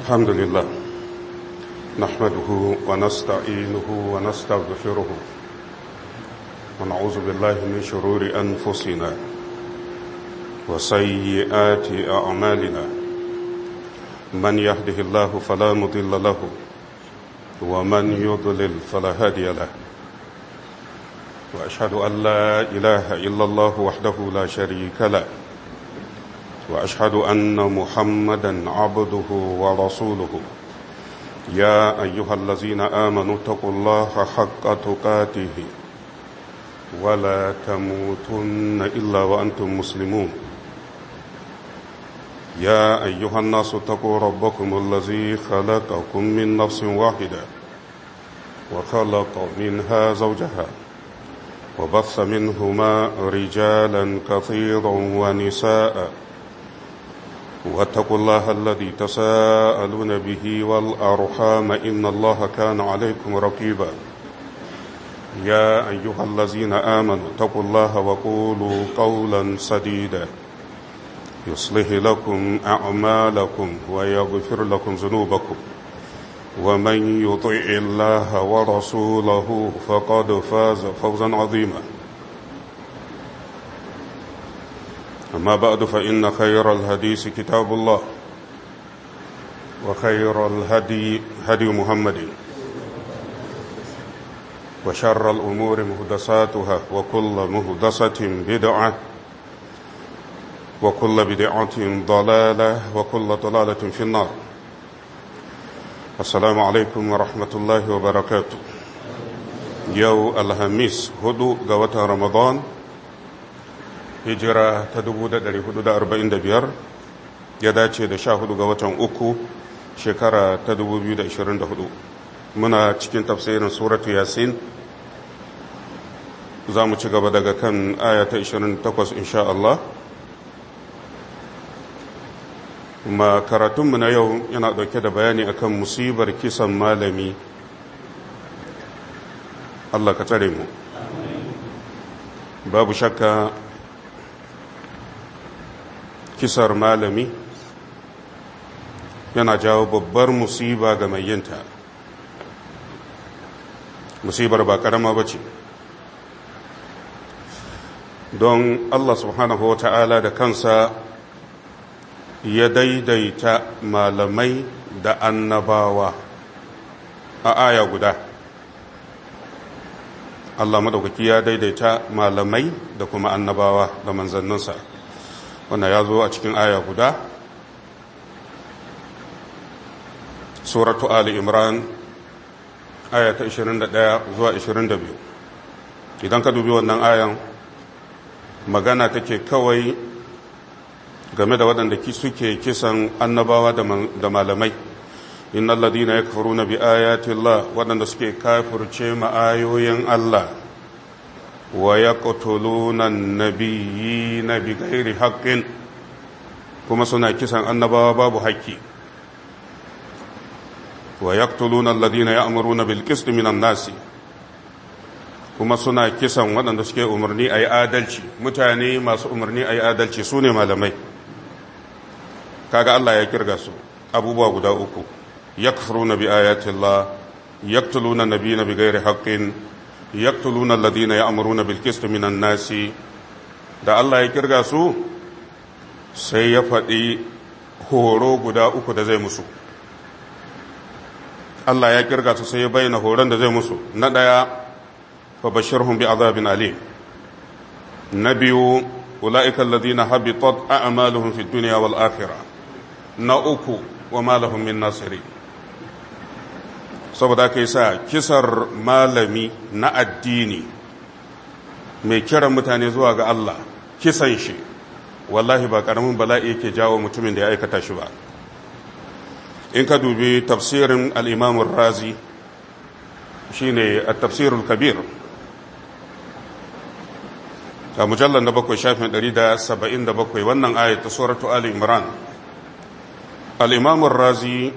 الحمد لله نحمده ونستعينه ونستغفره ونعوذ بالله من شرور أنفسنا وسيئات أعمالنا من يهده الله فلا مضل له ومن يضلل فلا هادي له وأشهد أن لا إله إلا الله وحده لا شريك له وأشهد أن محمدا عبده ورسوله يا أيها الذين آمنوا اتقوا الله حق تقاته ولا تموتن إلا وأنتم مسلمون يا أيها الناس اتقوا ربكم الذي خلقكم من نفس واحدة وخلق منها زوجها وبث منهما رجالا كثيرا ونساء واتقوا الله الذي تساءلون به والأرحام إن الله كان عليكم رقيبا يا أيها الذين آمنوا اتقوا الله وقولوا قولا سديدا يصلح لكم أعمالكم ويغفر لكم ذنوبكم ومن يطع الله ورسوله فقد فاز فوزا عظيما أما بعد فإن خير الحديث كتاب الله وخير الهدي هدي محمد وشر الأمور محدثاتها وكل محدثة بدعة وكل بدعة ضلالة وكل ضلالة في النار السلام عليكم ورحمة الله وبركاته يوم الخميس هدو قوة رمضان hijira ta 1445 ya dace da 14 ga watan uku shekara ta 2024 muna cikin tafsirin suratu yasin za mu ci gaba daga kan aya ta 28 insha Allah kuma karatunmu na yau yana dauke da bayani akan musibar kisan malami Allah ka tsare mu babu shakka kisar malami yana jawo babbar musiba ga mai yinta musibar ba karama ba ce don Allah subhanahu wa ta'ala da kansa ya daidaita malamai da annabawa a aya guda Allah madaukaki ya daidaita malamai da kuma annabawa da manzanninsa wannan ya zo a cikin aya guda suratu ali imran aya ta 21 zuwa 22 idan ka dubi wannan ayan magana take kawai game da waɗanda suke kisan annabawa da malamai innal ladina yakfuruna bi ayati llah waɗanda suke kafirce ma ayoyin Allah wa yaqtuluna an-nabiyina bighairi haqqin kuma suna kisan annabawa babu haƙƙi wa yaqtuluna alladhina ya'muruna bil qisti minan nasi kuma suna kisan waɗanda suke umarni ayi adalci mutane masu umarni ayi adalci sune malamai kaga Allah ya kirga su abubuwa guda uku yakfuruna bi ayati llah yaqtuluna an-nabiyina bighairi haqqin yaqtuluna alladhina ya'muruna bil qisti minan nasi da Allah ya kirga su sai ya faɗi horo guda uku da zai musu Allah ya kirga su sai ya bayyana horon da zai musu na ɗaya fa bashirhum bi azabin alim na biyu ulaika alladhina habitat a'maluhum fid dunya wal akhirah na uku wa ma lahum min nasirin saboda kai sa kisar malami na addini mai kiran mutane zuwa ga Allah kisan shi wallahi ba karamin bala'i yake jawo mutumin da ya aikata shi ba in ka dubi tafsirin al-Imam ar-Razi shine at-tafsir al-kabir a mujallal na 7 shafin 177 wannan ayat ta suratu ali imran al-Imam ar-Razi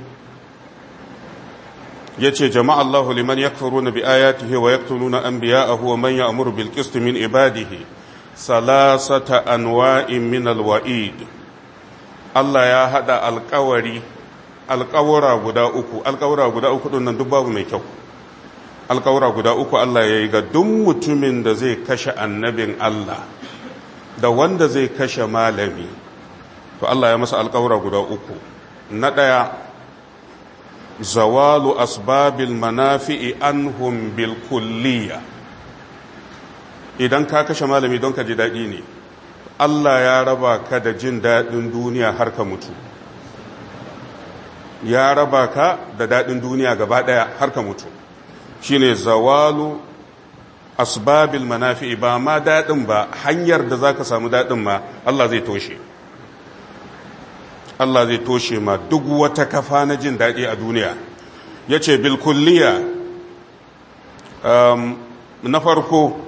yace jama'a Allahu liman yakfuruna bi ayatihi wa yaqtuluna anbiya'ahu wa man ya'muru bil qisti min ibadihi salasata anwa'in min alwa'id Allah ya hada alƙawari alƙawura guda uku ɗin nan duk babu mai kyau. Alƙawura guda uku Allah ya yi ga duk mutumin da zai kashe annabin Allah da wanda zai kashe malami, to Allah ya masa alƙawura guda uku. Na ɗaya, zawalu asbabil manafi'i anhum bil kulliya. Idan ka kashe malami don ka ji daɗi ne, Allah ya raba ka da jin daɗin duniya har ka mutu. Ya raba ka da daɗin duniya gaba ɗaya har ka mutu. Shine zawalu asbabil manafi'i, ba ma daɗin ba, hanyar da za ka samu daɗin ma Allah zai toshe. Allah zai toshe ma duk wata kafa na jin daɗi a duniya. Ya ce bilkulliya, na farko,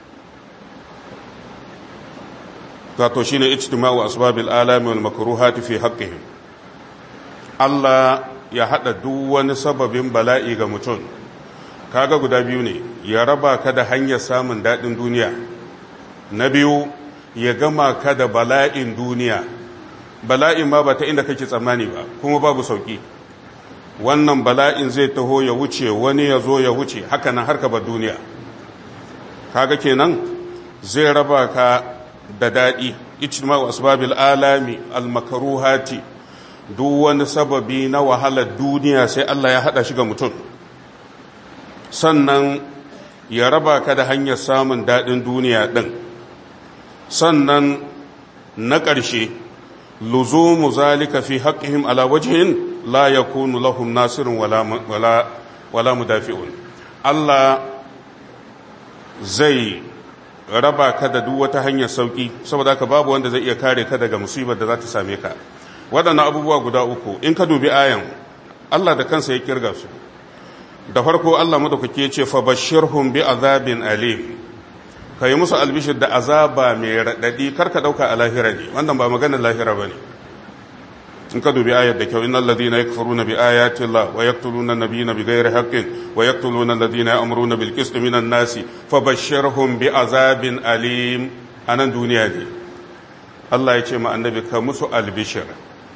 zato shi ne ijtima'u asbabil alami wal makruhati fi haqqihim. Allah ya haɗa duk wani sababin bala'i ga mutum. Kaga guda biyu ne, ya raba ka da hanyar samun daɗin duniya. Na biyu, ya gama ka da bala'in duniya. Bala'in ma ba ta inda kake tsammani ba, kuma babu sauki. Wannan bala'in zai taho ya wuce, wani ya zo ya wuce, haka nan har ka bar duniya. Kaga kenan zai raba ka da daɗi. Ijtima'u asbabil alami al makruhati, duk wani sababi na wahalar duniya sai Allah ya haɗa shi ga mutum. Sannan ya raba ka da hanyar samun daɗin duniya ɗin. Sannan na ƙarshe, luzumu zalika fi haqqihim ala wajhin la yakunu lahum nasirun wala mudafi'un. Allah zai raba ka da duk wata hanyar sauki, saboda ka babu wanda zai iya kare ka daga musibar da za ta same ka. Waɗannan abubuwa guda uku in ka dubi ayan, Allah da kansa ya kirga su. Da farko Allah madaukake ya ce fa bashirhum bi azabin alim, ka yi musu albishir da azaba mai raɗaɗi. Karka ɗauka a lahira ne, wannan ba maganar lahira ba ne. In ka dubi ayar da kyau, innal ladina yakfuruna bi ayati Allah wa yaqtuluna nabiyina bighairi haqqin wa yaqtuluna alladhina ya'muruna bil qisti minan nasi fabashshirhum bi azabin alim. Anan duniya ne Allah ya ce ma annabi ka musu albishir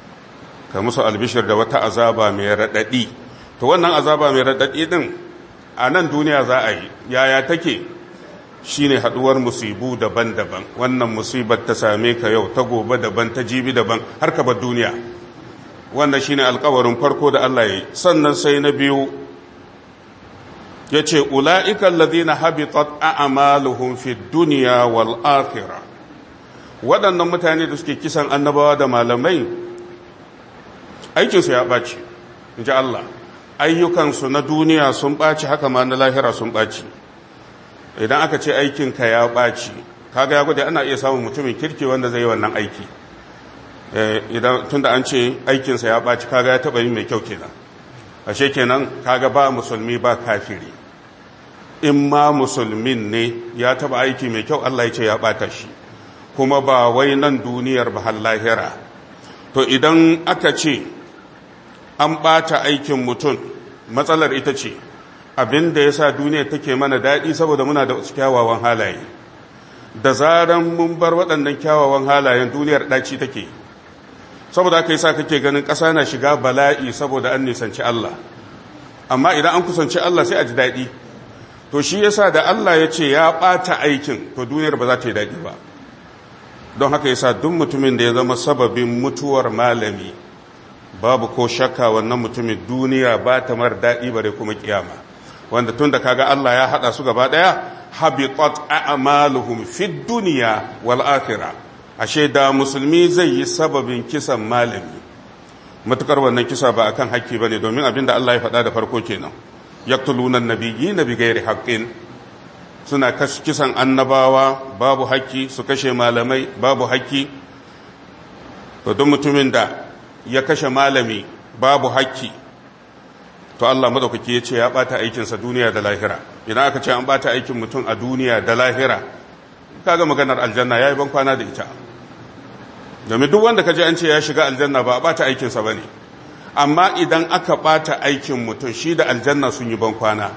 da wata azaba mai raɗaɗi. To wannan azaba mai raɗaɗi din a nan duniya za a yi. Yaya take? Shine haduwar musibu daban-daban. Wannan musibar ta same ka yau, ta gobe daban, ta jibi daban, har ka bar duniya. Wannan shine alƙawarin farko da Allah ya yi. Sannan sai na biyu yace ulaika allazina habitat a'maluhum fid dunya wal akhirah. Waɗannan mutane da suke kisan annabawa da malamai, aikinsu ya ɓaci, inji Allah. Ayyukansu na duniya sun ɓaci, haka ma na lahira sun ɓaci. Idan aka ce aikinka ya ɓaci, kaga ya gwada ana iya samun mutumin kirki wanda zai yi wannan aiki. Idan tunda an ce aikinsa ya ɓaci, kaga ya taɓa yin mai kyau kenan. Ashe kenan kaga ba musulmi ba kafiri. In ma musulmin ne ya taɓa aiki mai kyau, Allah ya ce ya ɓata shi, kuma ba wai nan duniyar ba har lahira. To idan aka ce an ɓata aikin mutum, matsalar ita ce abin da ya sa duniya take mana daɗi saboda muna da kyawawan halaye. Da zaran mun bar waɗannan kyawawan halayen, duniyar ɗaci take. Saboda aka yi sa kake ganin ƙasa na shiga bala'i saboda an nisanci Allah. Amma idan an kusanci Allah sai a ji daɗi. To shi yasa da Allah ya ce ya ɓata aikin, to duniyar ba za ta yi daɗi ba. Don haka yasa duk mutumin da ya zama sababin mutuwar malami, babu ko shakka wannan mutumin duniya ba ta mar daɗi bare kuma kiyama. Wanda tun da kaga Allah ya haɗa su gaba ɗaya, habitat a'maluhum fid dunya wal akhirah. Ashe da musulmi zai yi sababin kisan malami, matukar wannan kisa ba akan hakki bane, domin abinda Allah ya faɗa da farko kenan, yaqtuluna an-nabiyyina bighairi haqqin. Suna kisan annabawa babu hakki, su kashe malamai babu hakki. To duk mutumin da ya kashe malami babu hakki, to Allah madaukaki ya ce ya bata aikinsa duniya da lahira. Idan aka ce an bata aikin mutum a duniya da lahira, kaga maganar aljanna yayi ban kwana da ita. Domin duk wanda kaje an ce ya shiga aljanna ba a bata aikinsa bane. Amma idan aka bata aikin mutum, shi da aljanna sun yi ban kwana.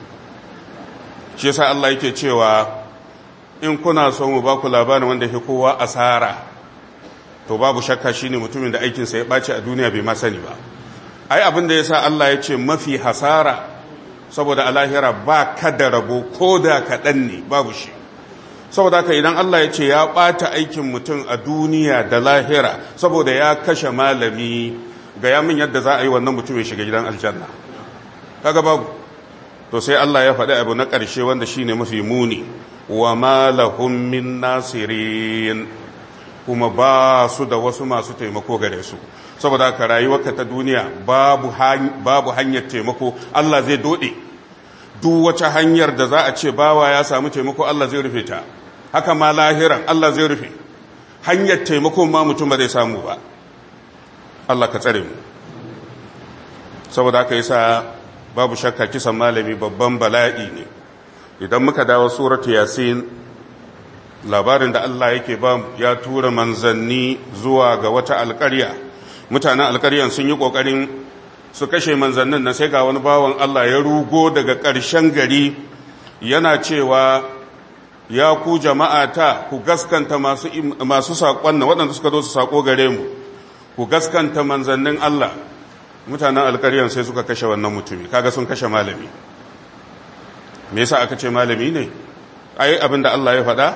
Shi yasa Allah yake cewa in kuna so mu ba ku labarin wanda yake kowa asara, to babu shakka shine mutumin da aikinsa ya ɓaci a duniya bai ma sani ba. ai abin da yasa Allah ya ce mafi hasara saboda a lahira ba ka da rabo ko da kaɗan ne babu shi. Saboda haka idan Allah ya ce ya ɓata aikin mutum a duniya da lahira saboda ya kashe malami, ga yamin yadda za a yi wannan mutum ya shiga gidan aljanna, kaga babu. To sai Allah ya faɗi abu na ƙarshe wanda shine mafi muni, wa ma lahum min nasirin, kuma ba su da wasu masu taimako gare su. Saboda haka rayuwarka ta duniya babu hanyar taimako, Allah zai dode duk wata hanyar da za a ce bawa ya samu taimako, Allah zai rufe ta. Haka ma lahiran Allah zai rufe hanyar taimako, ma mutum ba zai samu ba. Allah ka tsare mu. Saboda haka yasa babu shakka kisan malami babban bala'i ne. Idan muka dawo suratu yasin, labarin da Allah yake ba ya tura manzanni zuwa ga wata alƙarya. Mutanen alƙaryan sun yi ƙoƙarin su kashe manzannin na, sai ga wani bawan Allah ya rugo daga ƙarshen gari yana cewa, ya ku jama'ata, ku gaskanta masu saƙon nan waɗanda suka zo su saƙo gare mu, ku gaskanta manzannin Allah. Mutanen alƙaryan sai suka kashe wannan mutumi, kaga sun kashe malami. Me yasa aka ce malami ne? Ai abin da Allah ya faɗa,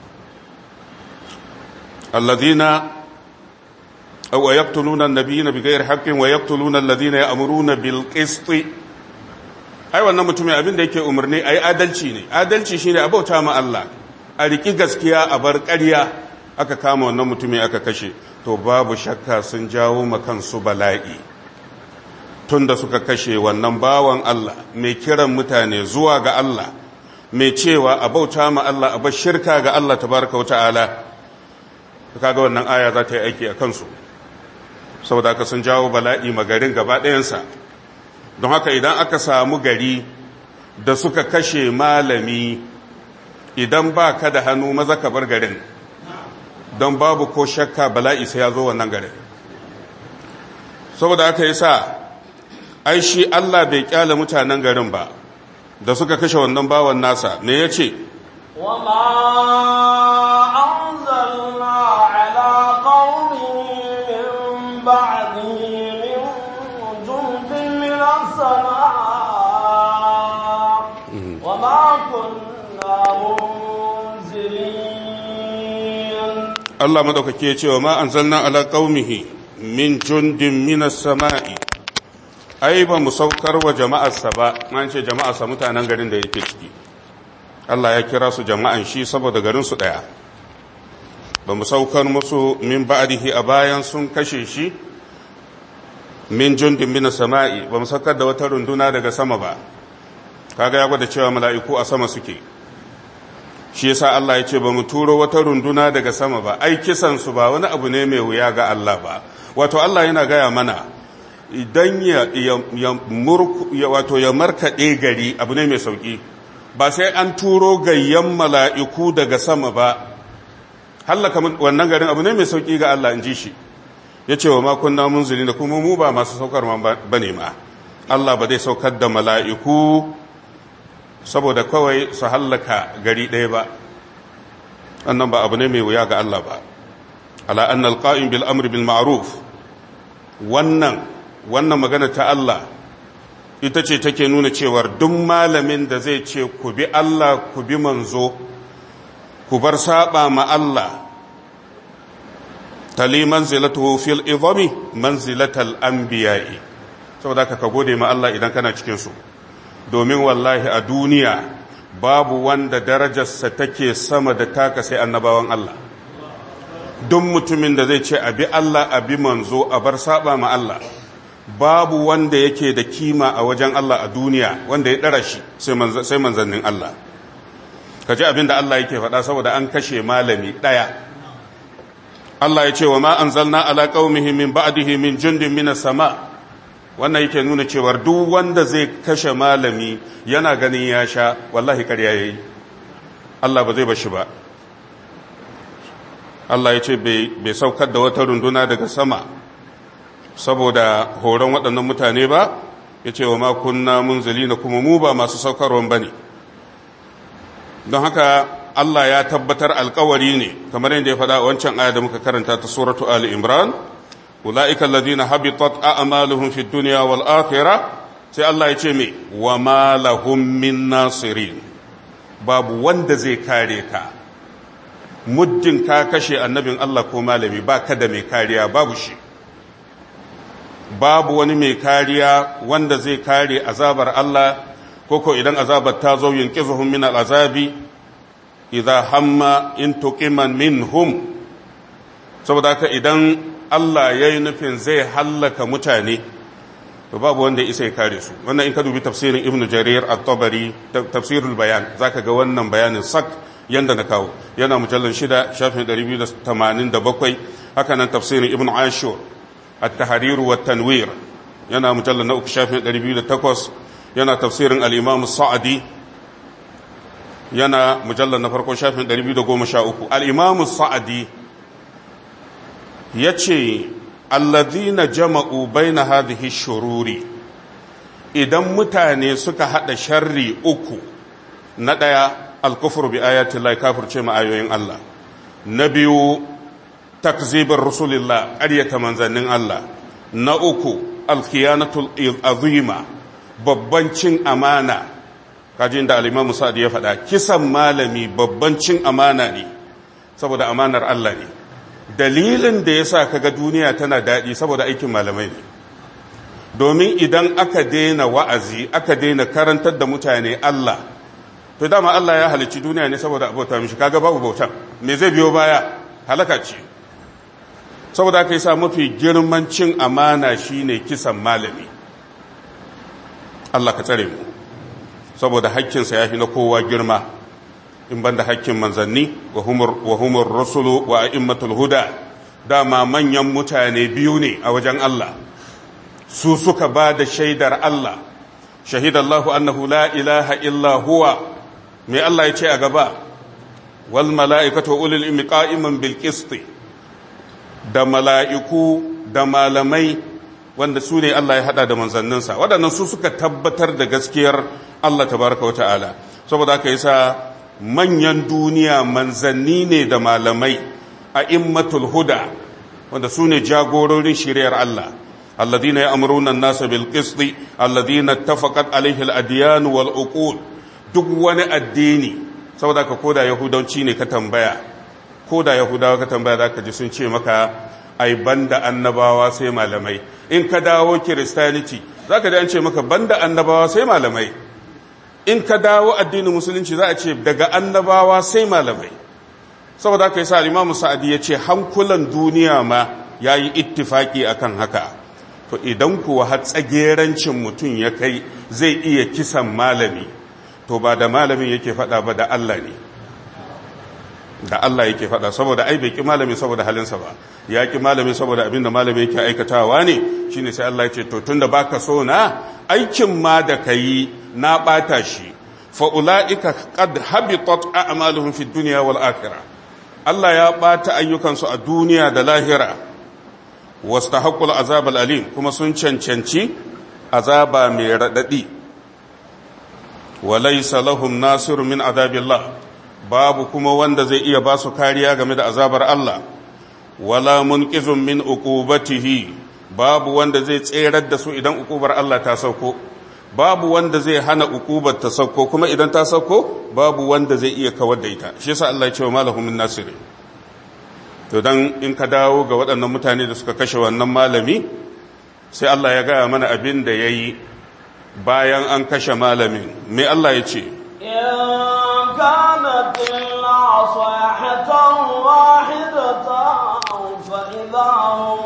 alladhina wa yaqtuluna an-nabiyina bighayri haqqin wa yaqtuluna alladhina ya'muruna bil qisti. Ai wannan mutumin abin da yake umarni ai adalci ne. Adalci shine a bauta ma Allah, a riki gaskiya, a bar ƙarya. Aka kama wannan mutumin aka kashe, to babu shakka sun jawo ma kansu bala'i. Tunda suka kashe wannan bawan Allah mai kiran mutane zuwa ga Allah, mai cewa a bauta ma Allah, a bar shirka ga Allah tabaraka wa ta'ala, kaga wannan aya za ta yi aiki a kansu. Saboda haka sun jawo bala'i magarin gaba ɗayansa. Don haka idan aka samu gari da suka kashe malami, idan ba ka da hannu maza ka bar garin, don babu ko shakka bala'i sai ya zo wannan garin. Saboda haka yasa ai shi Allah bai kyale mutanen garin ba da suka kashe wannan bawan nasa. Me yace? وما أنزلنا على قومه من بعده من جند من السماء وما كنا منزلين. Allah madaukake ya ce wa ma anzalna ala qaumihi min jundin minas sama'i. Ai ba mu saukar wa jama'arsa ba, an ce jama'arsa mutanen garin da yake ciki. Allah ya kira su jama'an shi saboda garinsu ɗaya. Ba mu saukar musu min ba'dihi a bayan sun kashe shi, min jundin min sama'i, ba mu saukar da wata runduna daga sama ba. Kaga ya gwada cewa mala'iku a sama suke. Shi yasa Allah ya ce ba mu turo wata runduna daga sama ba. Ai kisan su ba wani abu ne mai wuya ga Allah ba. Wato Allah yana gaya mana, idan ya markaɗe gari abu ne mai sauƙi. Ba sai an turo gayyan mala'iku daga sama ba, hallaka wannan garin abu ne mai sauƙi ga Allah, in ji shi. Ya ce wa makunna munzili da kuma mu ba masu saukar ba ne ma. Allah ba zai saukar da mala'iku saboda kawai su hallaka gari ɗaya ba. Annan ba abu ne mai wuya ga Allah ba. Ala annal qa'im bil amri bil ma'ruf. Wannan magana ta Allah ita ce take nuna cewar duk malamin da zai ce ku bi Allah ku bi manzo ku bar saba ma Allah, tali manzilatuhu fil izami manzilatal anbiya'i. Saboda ka gode ma Allah idan kana cikin su, domin wallahi a duniya babu wanda darajarsa take sama da taka sai annabawan Allah. Duk mutumin da zai ce a bi Allah a bi manzo a bar saba ma Allah, babu wanda yake da kima a wajen Allah a duniya wanda ya ɗara shi sai manzannin Allah. Ka ji abin da Allah yake faɗa saboda an kashe malami ɗaya. Allah ya ce wa ma anzalna ala qaumihi min ba'dihi min jundin minas sama. Wannan yake nuna cewar duk wanda zai kashe malami yana ganin ya sha, wallahi ƙarya yayi. Allah ba zai bar shi ba. Allah ya ce bai saukar da wata runduna daga sama saboda horon waɗannan mutane ba, ya ce wa makunna munzali na kuma mu ba masu saukarwan ba ne. Don haka Allah ya tabbatar alkawari ne, kamar yadda ya faɗa a wancan aya da muka karanta ta suratu Ali Imran, ulaika alladhina habitat a'maluhum fid dunya wal akhirah sai Allah ya ce me wa ma lahum min nasirin babu wanda zai kare ka muddin ka kashe annabin Allah ko malami ba ka da mai kariya babu shi babu wani mai kariya wanda zai kare azabar Allah koko idan azabar ta zo yunqizuhum min al'azabi idza hamma in tuqiman minhum saboda haka idan Allah yayi nufin zai hallaka mutane to babu wanda ya isa ya kare su wannan in ka dubi tafsirin Ibn Jarir at-Tabari tafsirul bayan zaka ga wannan bayanin sak yanda na kawo yana mujallal 6 shafin 287 haka nan tafsirin Ibn Ashur at-Tahrir wa at-Tanwir yana mujallal na 3 shafin 208 yana tafsirin al-Imam Sa'di yana mujallal na farko shafin 213 al-Imam Sa'di yace alladhina jama'u baina hadhihi shururi idan mutane suka hada sharri uku na daya al-kufru bi ayati llahi kafirce ma ayoyin Allah na biyu takzibir rasulillah ƙaryata manzannin Allah na uku al-khiyanatul azima babban cin amana kaji inda al-Imam Sa'di ya faɗa kisan malami babban cin amana ne saboda amanar Allah ne dalilin da yasa kaga duniya tana daɗi saboda aikin malamai ne domin idan aka daina wa'azi aka daina karantar da mutane Allah to dama Allah ya halicci duniya ne saboda abota mishi kaga babu bautan me zai biyo baya halaka ce saboda aka yi sa mafi girman cin amana shine kisan malami Allah ka tsare mu saboda hakkinsa ya fi na kowa girma in banda hakkin manzanni wa humur rusulu wa a'immatul huda dama manyan mutane biyu ne a wajen Allah su suka ba da shaidar Allah shahidallahu annahu la ilaha illa huwa me Allah ya ce a gaba wal mala'ikatu ulul ilmi qa'iman bil qist da mala'iku da malamai wanda su ne Allah ya hada da manzanninsa waɗannan su suka tabbatar da gaskiyar Allah tabaraka wa ta'ala saboda haka yasa manyan duniya manzanni ne da malamai a immatul huda wanda su ne jagororin shiriyar Allah alladhina ya'muruna an-nasa bil qisti alladhina ittafaqat alayhi al-adyan wal uqul duk wani addini saboda ka koda yahudanci ne ka tambaya koda yahudawa ka tambaya zaka ji sun ce maka ai banda annabawa sai malamai in ka dawo christianity zaka ji an ce maka banda annabawa sai malamai in ka dawo addinin musulunci za a ce daga annabawa sai malamai saboda haka yasa Imam Sa'di ya ce hankulan duniya ma yayi ittifaki akan haka to idan kuwa har tsagerancin mutum ya kai zai iya kisan malami to ba da malamin yake fada ba da Allah ne da Allah yake fada saboda ai bai ki malami saboda halinsa ba ya ki malami saboda abinda malami yake aikatawa ne shine sai Allah ya ce to tunda baka so na aikin ma da kai na bata shi fa ulaika qad habitat a'maluhum fid dunya wal akhirah Allah ya bata ayyukansu a duniya da lahira wastahaqqul azab al alim kuma sun cancanci azaba mai radadi walaysa lahum nasirun min azabillah babu kuma wanda zai iya ba su kariya game da azabar Allah wala munqizun min uqubatihi babu wanda zai tserar da su idan uqubar Allah ta sauko babu wanda zai hana uqubar ta sauko kuma idan ta sauko babu wanda zai iya kawar da ita shi yasa Allah ya ce wa malahum min nasiri to dan in ka dawo ga waɗannan mutane da suka kashe wannan malami sai Allah ya gaya mana abin da yayi bayan an kashe malamin me Allah ya ce كانت إلا صيحة واحدة فإذا هم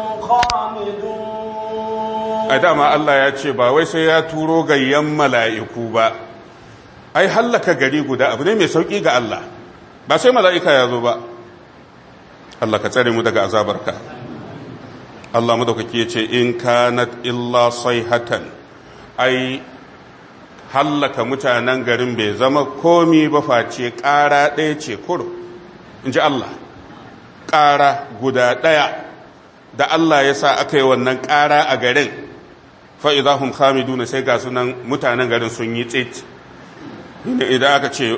خامدون ai dama Allah ya ce ba wai sai ya turo gayyan mala'iku ba ai hallaka gari guda abu ne mai sauki ga Allah ba sai mala'ika ya zo ba Allah ka tsare mu daga azabarka Allah madaukaki ya ce in kanat illa sayhatan ai hallaka mutanen garin bai zama komi ba face ƙara ɗaya ce kuro in ji Allah ƙara guda ɗaya da Allah ya sa aka yi wannan ƙara a garin fa'idahun hamiduna sai ga sunan mutanen garin sun yi tsit idan aka ce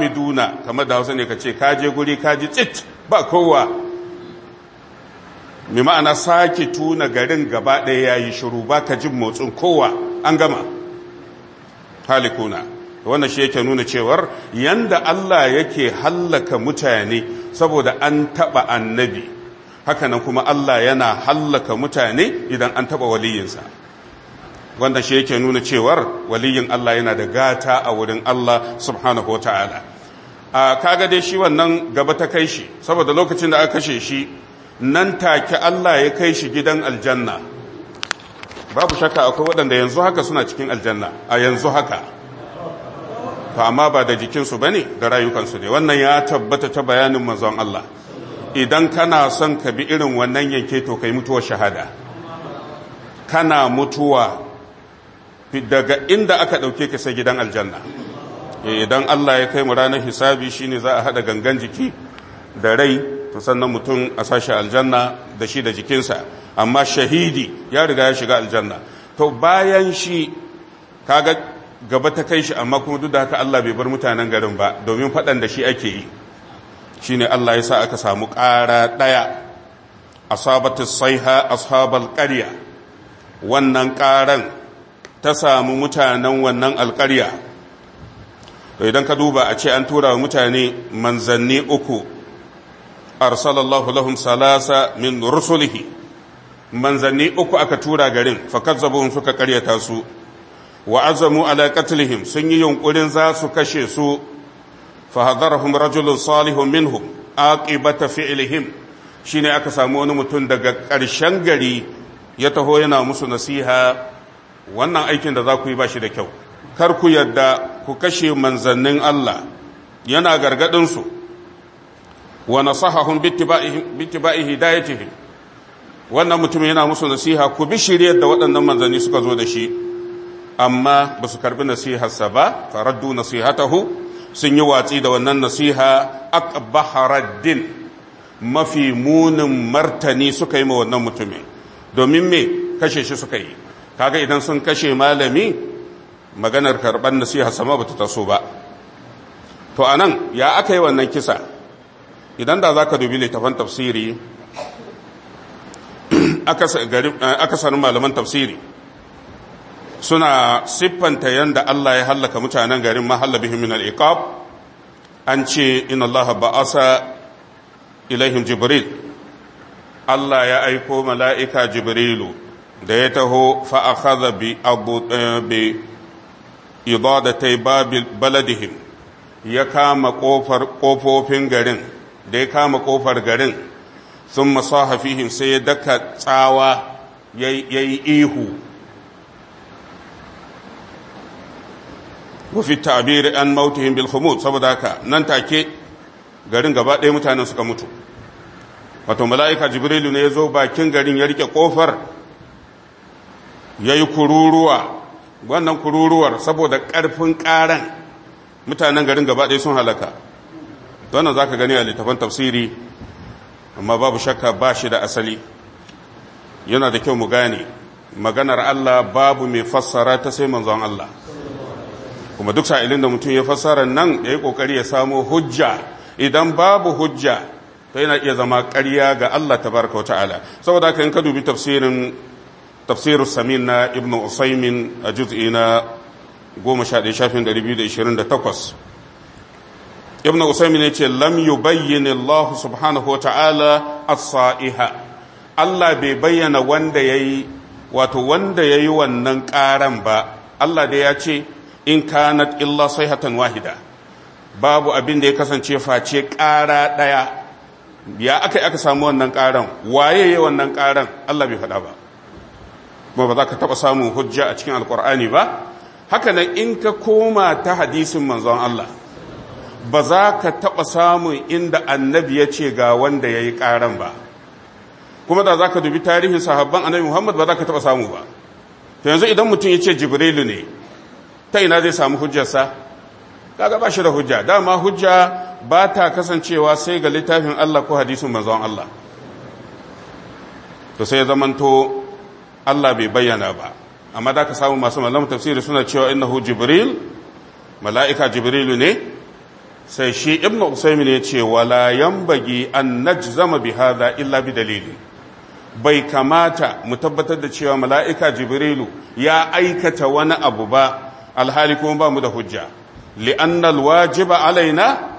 hamiduna kamar da hausa ne ka ce kaje guri kaji tsit ba kowa mai ma'ana sake tuna garin gaba ɗaya yayi shiru baka jin motsin kowa, an gama. Halikuna, wannan shi yake nuna cewar yanda Allah yake hallaka mutane saboda an taba annabi, hakanan kuma Allah yana hallaka mutane idan an taba waliyinsa. Wanda shi yake nuna cewar waliyin Allah yana da gata a wurin Allah subhanahu wataala. Kaga dai shi wannan gaba ta kai shi, saboda lokacin da aka kashe shi nan take Allah ya kai shi gidan aljanna. Babu shakka akwai waɗanda yanzu haka suna cikin aljanna a yanzu haka, to amma ba da jikinsu bane, da rayukansu ne. Wannan ya tabbata ta bayanin manzon Allah. Idan kana son ka bi irin wannan yanke, to kai mutuwar shahada. Kana mutuwa daga inda aka ɗauke ka sai gidan aljanna. Idan Allah ya kai mu ranar hisabi, shine za a haɗa gangan jiki da rai, to sannan mutum a sashi aljanna da shi da jikinsa. Amma shahidi ya riga ya shiga aljanna. To bayan shi kaga gaba ta kai shi, amma kuma duk da haka Allah bai bar mutanen garin ba, domin faɗan da shi ake yi. Shine Allah ya sa aka samu ƙara ɗaya, asabatis saiha ashabal qarya. Wannan ƙaran ta samu mutanen wannan alƙarya. To idan ka duba a ce an tura wa mutane manzanni uku, arsalallahu lahum salasa min rusulihi, manzanni uku aka tura garin, fakazzabuhum suka ƙaryata su, wa azamu ala qatlihim, sun yi yunkurin za su kashe su, fa hadarahum rajulun salihun minhum aqibata fi'lihim, shine aka samu wani mutum daga ƙarshen gari ya taho yana musu nasiha, wannan aikin da za ku yi ba shi da kyau, kar ku yadda ku kashe manzannin Allah, yana gargadin su, wa nasahahum bittiba'i hidayatihim, wannan mutum yana musu nasiha, ku bi shiriyar da waɗannan manzanni suka zo da shi, amma ba su karbi nasiharsa ba, faraddu nasihatahu, sun yi watsi da wannan nasiha, aqbaharaddin, mafi munin martani suka yi ma wannan mutumin. Domin me kashe shi suka yi? Kaga idan sun kashe malami, maganar karban nasiha sama bata taso ba. To anan ya aka yi wannan kisa? Idan da zaka dubi littafin tafsiri, akasarin malaman tafsiri suna siffanta yanda Allah ya hallaka mutanen garin mahalla bihim min al-iqab. An ce inna Allah ba'asa ilaihim Jibril, Allah ya aiko mala'ika Jibrilu da ya taho fa akhadha bi idadatai baladihim, ya kama kofofin garin, da ya kama kofar garin, sun masaha fihim, sai ya daka tsawa, yayi ihu. wafi ta'bir an mautihim bil khumud, saboda haka nan take garin gaba ɗaya mutanen suka mutu. Wato mala'ika Jibrilu ne ya zo bakin garin, ya rike kofar, yayi kururuwa. Wannan kururuwar saboda ƙarfin ƙaran, mutanen garin gaba ɗaya sun halaka. Wannan zaka gani a littafin tafsiri, amma babu shakka ba shi da asali. Yana da kyau mu gane maganar Allah babu mai fassara ta sai manzon Allah. Kuma duk sa'ilin da mutum ya fassara nan, ya yi ƙoƙari ya samu hujja. Idan babu hujja, to yana iya zama ƙarya ga Allah tabaraka wa ta'ala. Saboda haka in ka dubi tafsirus samin na Ibn Usaymin a juz'i na 11 shafin 228, Ibn Usaymin ya ce lam yubayyin Allah subhanahu wa ta'ala as-sa'iha, Allah bai bayyana wanda yayi wannan ƙaran ba. Allah da ya ce in kanat illa sayhatan wahida, babu abin da ya kasance face ƙara ɗaya. Ya aka samu wannan ƙaran, waye ya wannan ƙaran, Allah bai faɗa ba, kuma ba za ka taɓa samun hujja a cikin alƙur'ani ba. Haka nan in ka koma ta hadisin manzon Allah, ba za ka taɓa samun inda annabi ya ce ga wanda ya yi ƙaran ba. Kuma da za ka dubi tarihin sahabban annabi Muhammad, ba za ka taɓa samu ba. To yanzu idan mutum ya ce Jibrilu ne, ta ina zai samu hujjarsa? Kaga ba shi da hujja. Dama hujja ba ta kasancewa sai ga littafin Allah ko hadisin manzon Allah. To sai zamanto Allah bai bayyana ba. Amma da ka samu masu malaman tafsiri suna cewa innahu Jibril, mala'ika Jibrilu ne. Sai shi Ibn Usaymin ya ce wala yanbaghi an najzama bi hadha illa bi dalili. bai kamata mu tabbatar da cewa mala'ika jibrilu ya aikata wani abu ba alhali kuma ba mu da hujja li'annal wajiba alaina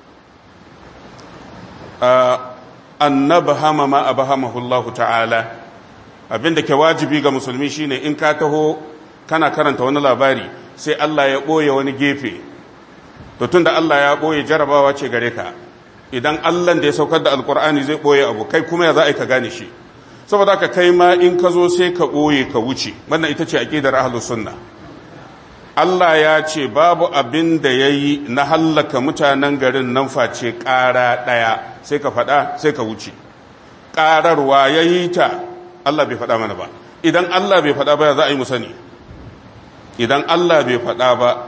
an nabhama ma abhamahu Allah ta'ala abinda ke wajibi ga musulmi shine in ka taho kana karanta wani labari sai Allah ya boye wani gefe to tunda Allah ya boye jarabawa ce gare ka idan Allah da ya saukar da alkur'ani zai boye abu kai kuma ya za a ka gane shi saboda ka kai ma in ka zo sai ka boye ka wuce wannan ita ce aqidar ahlus sunna Allah ya ce babu abin da yayi na hallaka mutanen garin nan face ƙara daya sai ka faɗa sai ka wuce ƙararwa yayi ta Allah bai faɗa mana ba idan Allah bai faɗa ba za a yi mu sani idan Allah bai faɗa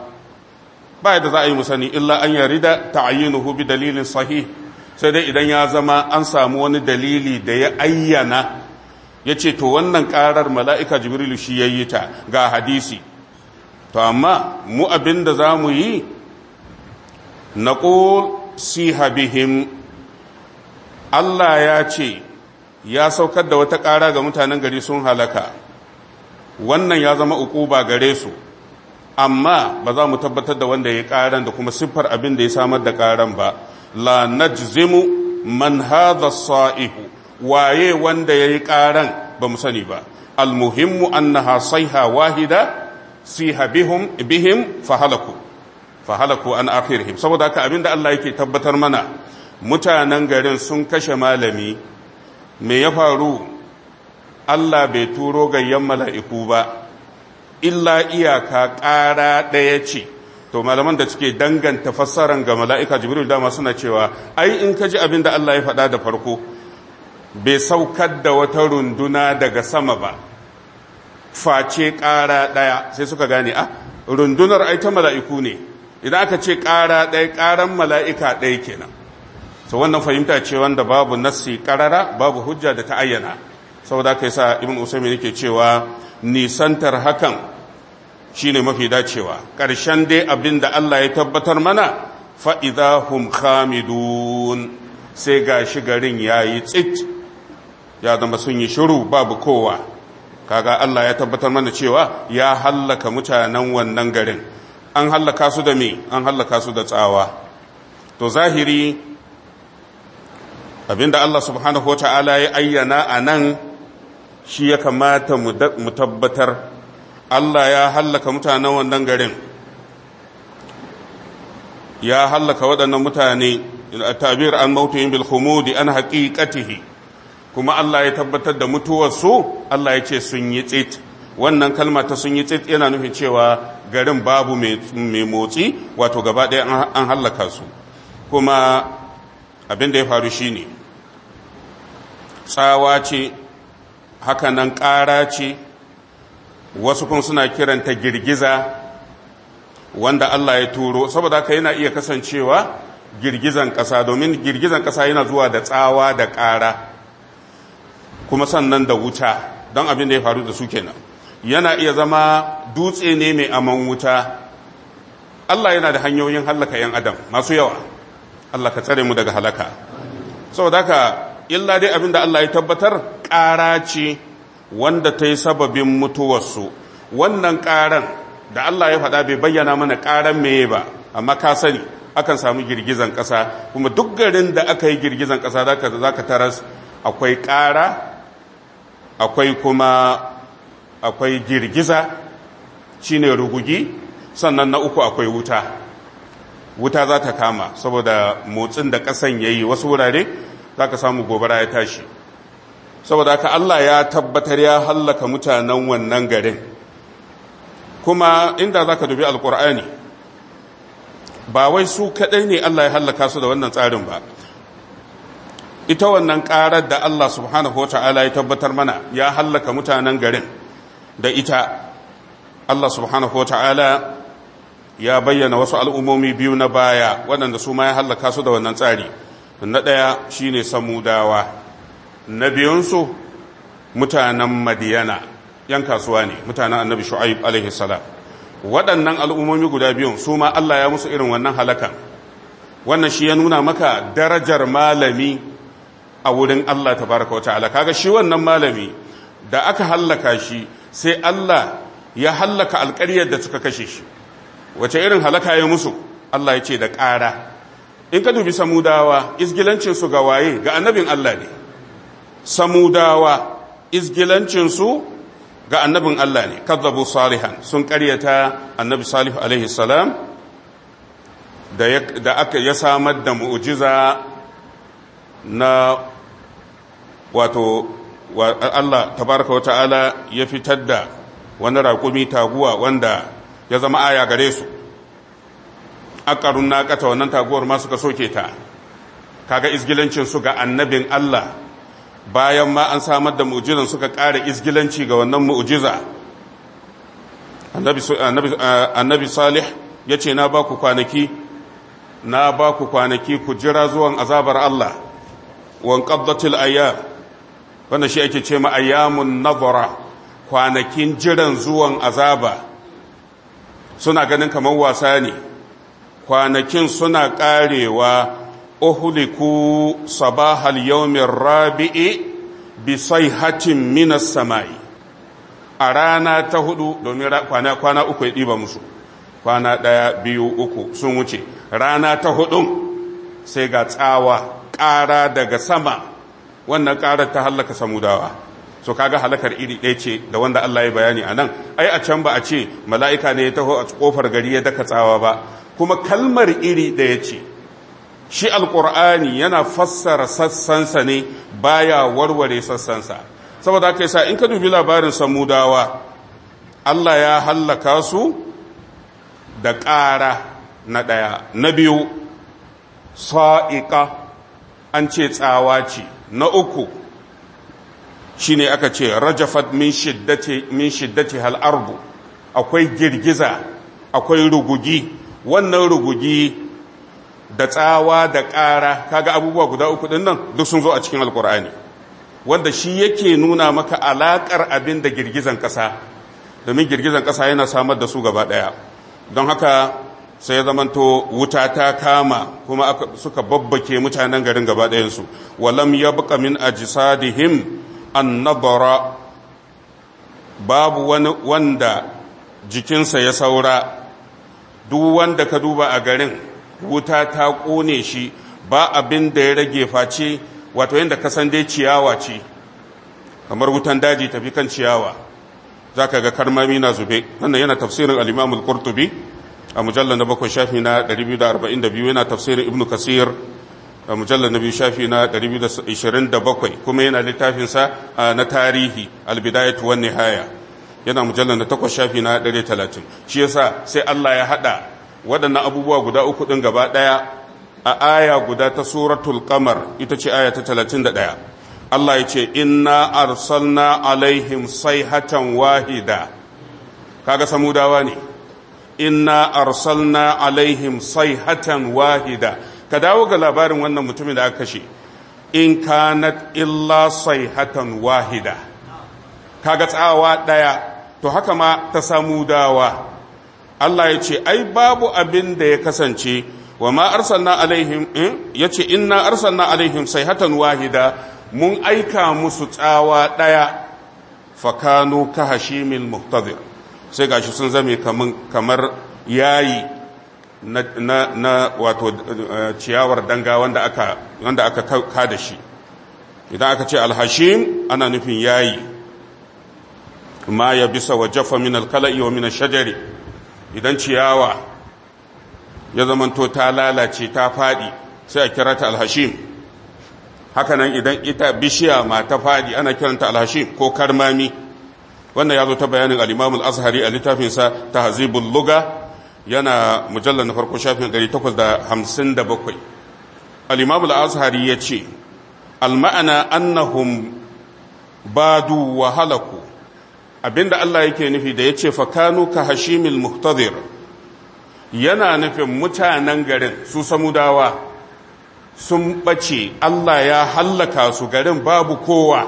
ba yadda za a yi mu sani illa an yarida ta'ayyinuhu bi dalilin sahih sai dai idan ya zama an samu wani dalili da ya ayyana ya ce to wannan ƙarar mala'ika jibrilu shi ya yi ta ga hadisi to amma mu abin da za mu yi na ƙul siha bihim Allah ya ce ya saukar da wata ƙara ga mutanen gari sun halaka wannan ya zama uquba gare su amma ba za mu tabbatar da wanda ya ƙaran da kuma siffar abin da ya samar da ƙaran ba la najzimu man hadha sa'ihu waye wanda yayi ƙaran ba mu sani ba almuhimmu annaha sayha wahida siha bihim fahalaku an akhirihim saboda haka abinda Allah yake tabbatar mana mutanen garin sun kashe malami me ya faru Allah bai turo gayyan mala'iku ba illa iyaka ƙara ɗaya ce to malaman da suke danganta fassaran ga mala'ika jibril dama suna cewa ai in ka ji abin da Allah ya faɗa da farko bai saukar da wata runduna daga sama ba face ƙara ɗaya sai suka gane rundunar ai ta mala'iku ne idan aka ce ƙara ɗaya ƙaran mala'ika ɗaya kenan so wannan fahimta ce wanda babu nassi ƙarara babu hujja da ta ayyana saboda kai sa ibn usaymin yake cewa nisantar hakan shine mafi dacewa ƙarshen dai abin da Allah ya tabbatar mana fa idahum khamidun sai gashi garin yayi tsit ya zama sun yi shiru babu kowa kaga Allah ya tabbatar mana cewa ya hallaka mutanen wannan garin an hallaka su da me an hallaka su da tsawa to zahiri abinda Allah subhanahu wataala ya ayyana anan shi ya kamata mu tabbatar Allah ya hallaka mutanen wannan garin ya hallaka waɗannan mutane tabir an mautuhum bil khumudi an haqiqatihi kuma Allah ya tabbatar da mutuwarsu Allah ya ce sun yi tsit wannan kalma ta sun yi tsit yana nufin cewa garin babu mai motsi wato gaba ɗaya an hallaka su kuma abin da ya faru shine tsawa ce haka nan ƙara ce wasu kuma suna kiranta girgiza wanda Allah ya turo saboda haka yana iya kasancewa girgizan ƙasa domin girgizan ƙasa yana zuwa da tsawa da ƙara kuma sannan da wuta don abin da ya faru da su kenan yana iya zama dutse ne mai aman wuta Allah yana da hanyoyin hallaka 'yan adam masu yawa Allah ka tsare mu daga halaka saboda haka illa dai abin da Allah ya tabbatar ƙara ce wanda ta yi sababin mutuwarsu wannan ƙaran da Allah ya faɗa bai bayyana mana ƙaran meye ba amma ka sani akan samu girgizan ƙasa kuma duk garin da aka yi girgizan ƙasa za ka taras akwai ƙara akwai girgiza shine rugugi sannan na uku akwai wuta za ta kama saboda motsin da ƙasan ya yi wasu wurare za ka samu gobara ya tashi saboda haka Allah ya tabbatar ya hallaka mutanen wannan garin kuma inda za ka dubi alkur'ani ba wai su kaɗai ne Allah ya hallaka su da wannan tsarin ba ita wannan ƙarar da Allah subhanahu wa ta'ala ya tabbatar mana ya hallaka mutanen garin da ita Allah subhanahu wa ta'ala ya bayyana wasu al'ummomi biyu na baya waɗanda su ma ya hallaka su da wannan tsari na ɗaya shine samudawa na biyunsu mutanen madiyana yan kasuwa ne mutanen annabi shu'aib alaihi salam waɗannan al'ummomi guda biyun su ma Allah ya musu irin wannan halakan wannan shi ya nuna maka darajar malami a wurin Allah tabaraka wata'ala. Kaga shi wannan malami da aka hallaka shi sai Allah ya hallaka alƙaryar da suka kashe shi. Wace irin halaka ya musu? Allah ya ce da ƙara. In ka dubi samudawa izgilancinsu ga waye? Ga annabin Allah ne. Samudawa izgilancinsu ga annabin Allah ne. Kazzabu salihan, sun ƙaryata annabi Salih alaihi salam da ya samar da mu'jiza na wato Allah tabaraka wata'ala ya fitar da wani raƙumi taguwa wanda ya zama aya gare su. Aqarun naqata, wannan taguwar ma suka soke ta. Kaga izgilancin su ga annabin Allah, bayan ma an samar da mu'jizan suka ƙara izgilanci ga wannan mu'jiza. Annabi Salih yace na ba ku kwanaki ku jira zuwan azabar Allah. Wan qabdatil ayyam, wannan shi ake ce ma ayyamun nadhara, kwanakin jiran zuwan azaba. Suna ganin kamar wasa ne, kwanakin suna karewa. Uhliku sabahal yawmin rabi'i bi sayhatin minas samai, a rana ta hudu, domin kwana uku ya ɗiba musu, kwana 1 2 3 sun wuce, rana ta hudun sai ga tsawa ƙara daga sama. Wannan ƙarar ta hallaka samudawa. So kaga halakar iri ɗaya ce da wanda Allah ya bayani a nan. Ai a can ba a ce mala'ika ne ya taho a ƙofar gari ya daka tsawa ba, kuma kalmar iri ɗaya ce. Shi alƙur'ani yana fassara sassansa ne, baya warware sassansa. Saboda haka yasa in ka dubi labarin samudawa, Allah ya hallaka su da ƙara na ɗaya. Na biyu, sa'iƙa, an ce tsawa ce. Na uku shine aka ce rajafat min shiddati hal ardu, akwai girgiza, akwai rugugi. Wannan rugugi da tsawa da ƙara, kaga abubuwa guda uku din nan duk sun zo a cikin alkur'ani, wanda shi yake nuna maka alaƙar abin da girgizan ƙasa, domin girgizan ƙasa yana samar da su gaba ɗaya. Don haka sai ya zamanto wuta ta kama, kuma suka babbake mutanen garin gaba ɗayansu. Walam yabqa min ajsadihim an-nadara, babu wani wanda jikinsa ya saura. Duk wanda ka duba a garin wuta ta ƙone shi, ba abin da ya rage face wato yadda ka san dai ciyawa ce, kamar wutan daji tafi kan ciyawa, za ka ga karmami na zube. Wannan yana tafsirin al-Imam al-Qurtubi a mujallar na 7 shafi na 242, yana tafsirin Ibn Kasir a mujallar na 2 shafi na 227, kuma yana littafinsa na tarihi al-Bidayatu wan Nihaya, yana mujallar na 8 shafi na 130. Shi yasa sai Allah ya hada waɗannan abubuwa guda uku ɗin gaba ɗaya a aya guda ta suratul Qamar, ita ce aya ta 31. Allah ya ce inna arsalna alaihim sayhatan wahida. Kaga samudawa ne. Inna arsalna alaihim sayhatan wahida. Ka dawo ga labarin wannan mutumin da aka kashe. In kanat illa sayhatan wahida. Kaga tsawa ɗaya. To haka ma ta samudawa. Allah ya ce ai babu abin da ya kasance, wa ma arsalna alaihim, yace inna arsalna alaihim sayhatan wahida, mun aika musu tsawa ɗaya. Fakanu ka hashimil muhtadir, sai gashi sun zame kamar yayi na wato ciyawar danga wanda aka kada shi. Idan aka ce alhashim ana nufin yayi, ma ya bisa wa jafa min alkala'i wa min shajari. Idan ciyawa ya zamanto ta lalace ta fadi, sai a kira ta alhashim. Hakanan idan ita bishiya ma ta fadi, ana kiranta alhashim ko karmami. Wannan ya zo ta bayanin al-Imam al-Azhari a littafinsa Tahzibul Lugha, yana mujallar na farko shafin 857. Al-Imam al-Azhari ya ce al-ma'ana annahum badu wa halaku, abinda Allah yake nufi da yace fakanu ka hashimil muhtadir, yana nufin mutanen garin su samudawa sun bace, Allah ya hallaka su, garin babu kowa.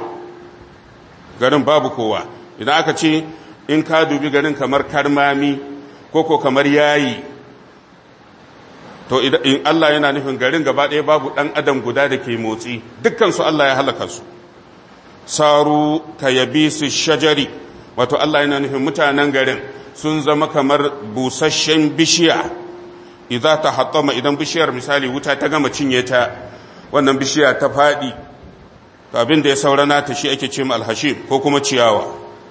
Idan aka ce in ka dubi garin kamar karmami ko kamar yayi, to in Allah yana nufin garin gaba ɗaya babu ɗan adam guda da ke motsi, dukkansu Allah ya halaka su. Saru ka yabi su shajari, wato Allah yana nufin mutanen garin sun zama kamar busasshen bishiya. Idza ta hattama, idan bishiyar misali wuta ta gama cinye ta, wannan bishiya ta faɗi, to abin da ya saurana ta shi ake ce ma alhashim ko kuma ciyawa.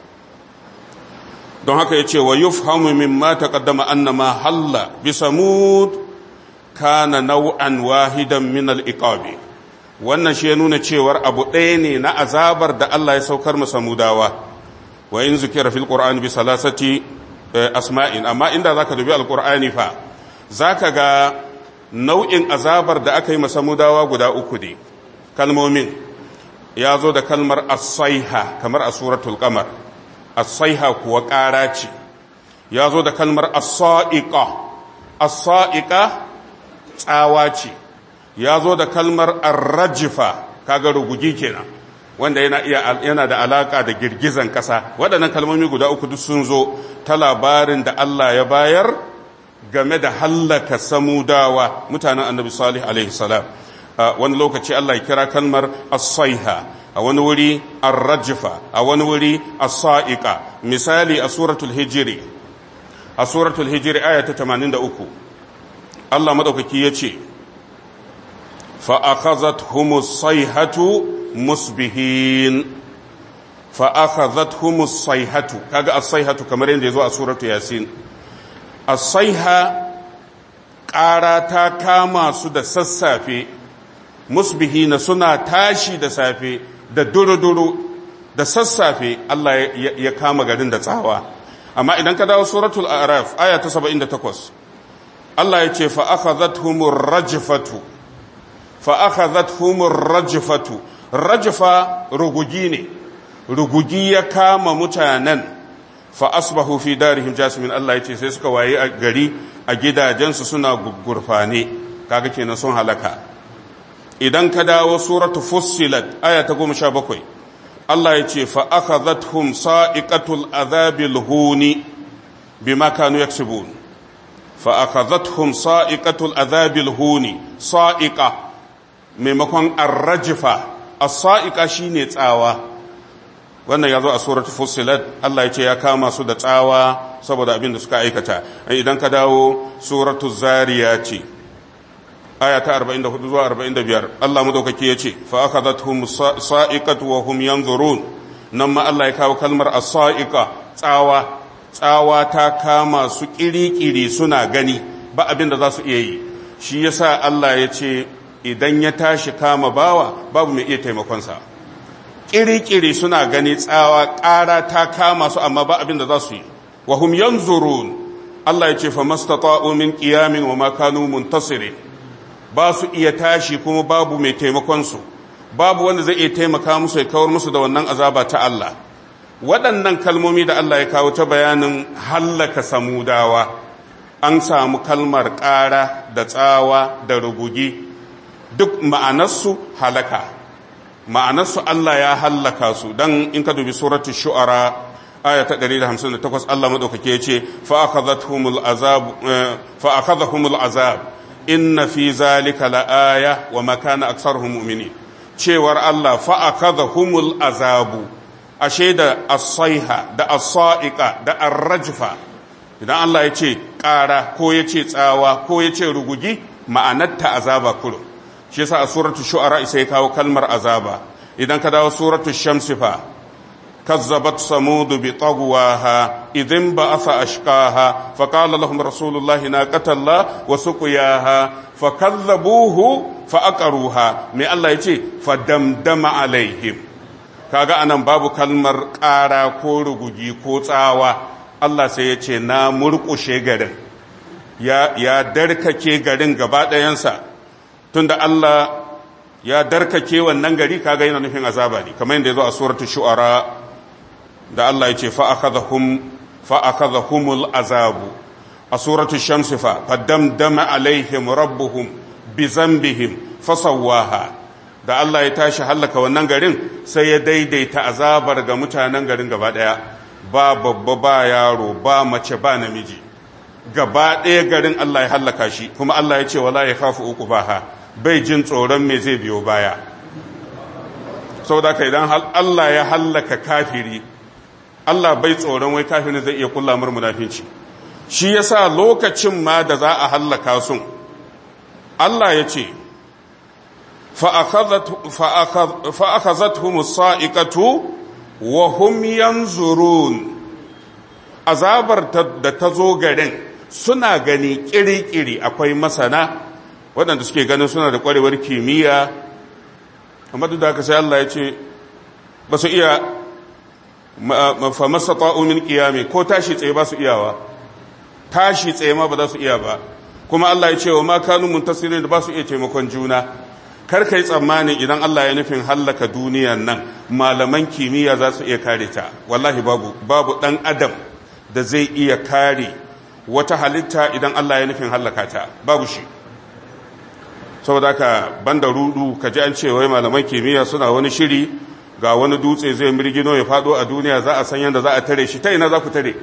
Don haka yace wa yufhamu mimma taqaddama annama halla bi samud kana nau'an wahidan min al-iqabi. Wannan shi ya nuna cewar abu ɗaya ne na azabar da Allah ya saukar masa samudawa. Wa in zikira fil qur'ani bi salasati asma'in, amma inda zaka dubi al-qur'ani fa zaka ga nau'in azabar da aka yi masa samudawa guda uku ne. Kalmomin ya zo da kalmar as-sayha kamar a suratul qamar, as-sayha kuwa ƙara ce. Ya zo da kalmar as-sa'iqa, as-sa'iqa tsawa ce. Ya zo da kalmar ar-rajfa, kaga rugugi kenan, wanda yana da alaka da girgizan kasa. Waɗannan kalmomi guda uku duk sun zo ta labarin da Allah ya bayar game da hallaka samudawa, mutanen annabi salih alaihi salam. Wani lokaci Allah ya kira kalmar as-sayha, a wani wuri ar-rajfa, a wani wuri as-sa'iqa. Misali a suratul hijri, aya ta 83, Allah madaukaki yace fa akhadhathumus sayhatu musbihin, fa akhadhathumus sayhatu, kaga as-sayhatu kamar yadda yazo a suratul yasin. As-sayha ƙara ta kama su da sassafe, musbihina suna tashi da safe, da duru-duru da sassafe Allah ya kama garin da tsawa. Amma idan ka dawo suratul a'raf aya ta 78, Allah ya ce fa akhadhathumur rajfatu, fa akhadhathumur rajfatu. Rajfa rugugi ne, rugugi ya kama mutanen. Fa asbahu fi darihim jasimin, Allah ya ce sai suka waye a gari a gidajensu suna gurfane, kaga kenan sun halaka. Idan ka dawo suratu fussilat aya ta 17, Allah ya ce fa akhadhathum sa'iqatul azabil huni bima kanu yaksubun. Fa akhadhathum sa'iqatul azabil huni, sa'iqa maimakon ar-rajfa. As-sa'iqa shine tsawa. Wannan yazo a suratu fussilat, Allah ya ce ya kama su da tsawa saboda abin da suka aikata. Idan ka dawo suratu zariyati aya ta 44 zuwa 45, Allah madaukaki yace fa akhadhatuhum sa'iqatu wa hum yanzurun. Nan ma Allah ya kawo kalmar as-sa'iqa, tsawa ta kama su kirikiri suna gani, ba abin da za su iya yi. Shi yasa Allah ya ce idan ya tashi kama bawa babu mai iya taimakon sa. Kirikiri suna gani, tsawa ƙara ta kama su amma ba abin da za su yi. Wa hum yanzurun. Allah ya ce fa mastata'u min qiyamin wa ma kanu muntasirin. Ba su iya tashi kuma babu mai taimakonsu, babu wanda zai iya taimaka musu ya kawar musu da wannan azaba ta Allah. Waɗannan kalmomi da Allah ya kawo ta bayanin hallaka samudawa, an samu kalmar ƙara da tsawa da rugugi, duk ma'anarsu halaka, ma'anarsu Allah ya hallaka su. Dan in ka dubi suratul shu'ara aya ta 158, Allah madaukake ya ce fa akhadhahumul azab inna fi zalika la'aya wa ma kana aktsaruhum mu'minin. Cewar Allah fa akhadhahumul azabu, ashe da as-sayha da as-sa'iqa da ar-rajfa, idan Allah ya ce ƙara ko ya ce tsawa ko ya ce rugugi, ma'anarta azaba kurum. Shi yasa a suratul shu'ara sai kawo kalmar azaba. Idan ka dawo suratul shams fa كذبت ثمود بطغواها إذ انبعث أشقاها فقال لهم رسول الله ناقة الله وسقياها فكذبوه فأقروها من الله يجي فدمدم عليهم. kaga anan babu kalmar ƙara ko rugugi ko tsawa. Allah sai ya ce na murƙushe garin, ya darkake garin gaba ɗayansa. Tunda Allah ya darkake wannan gari, kaga yana nufin azaba ne, kamar yadda ya zo a suratul shu'ara da Allah ya ce fa'akazahumul azabu. A suratul shamsi faddamdama alaihim rabbuhum bi zambihim fasawaha. Da Allah ya tashi hallaka wannan garin sai ya daidaita azabar ga mutanen garin gaba daya, ba babba ba yaro ba mace ba namiji. gaba ɗaya garin Allah ya hallaka shi, kuma Allah ya ce wala ya khafu uqbaha, bai jin tsoron me zai biyo baya. Saboda ka idan Allah ya hallaka kafiri, Allah bai tsoron wai kafirin zai iya kulla mar munafinci. Shi yasa lokacin ma da za a hallaka sun, Allah ya ce فأخذتهم الصائقة وهم ينظرون. azabar da ta zo garin suna gani kiri-kiri, akwai masana waɗanda suke ganin suna da ƙwarewar kimiyya, amma duk da haka sai Allah ya ce ba su iya fa mastata'u min qiyami, ko tashi tsaye ba su iyawa, tashi tsaye ma ba za su iya ba. kuma Allah ya ce wa ma kanu muntasirin, da ba su iya taimakon juna. Kar kai tsammanin idan Allah ya nufin hallaka duniyan nan malaman kimiyya za su iya kare ta, wallahi babu dan adam da zai iya kare wata halitta idan Allah ya nufin hallaka ta, babu shi. saboda haka banda rudu ka ji an ce wai malaman kimiyya suna wani shiri, ga wani dutse zai mirgino ya fado a duniya, za a san yadda za a tare shi. Ta ina za ku tare?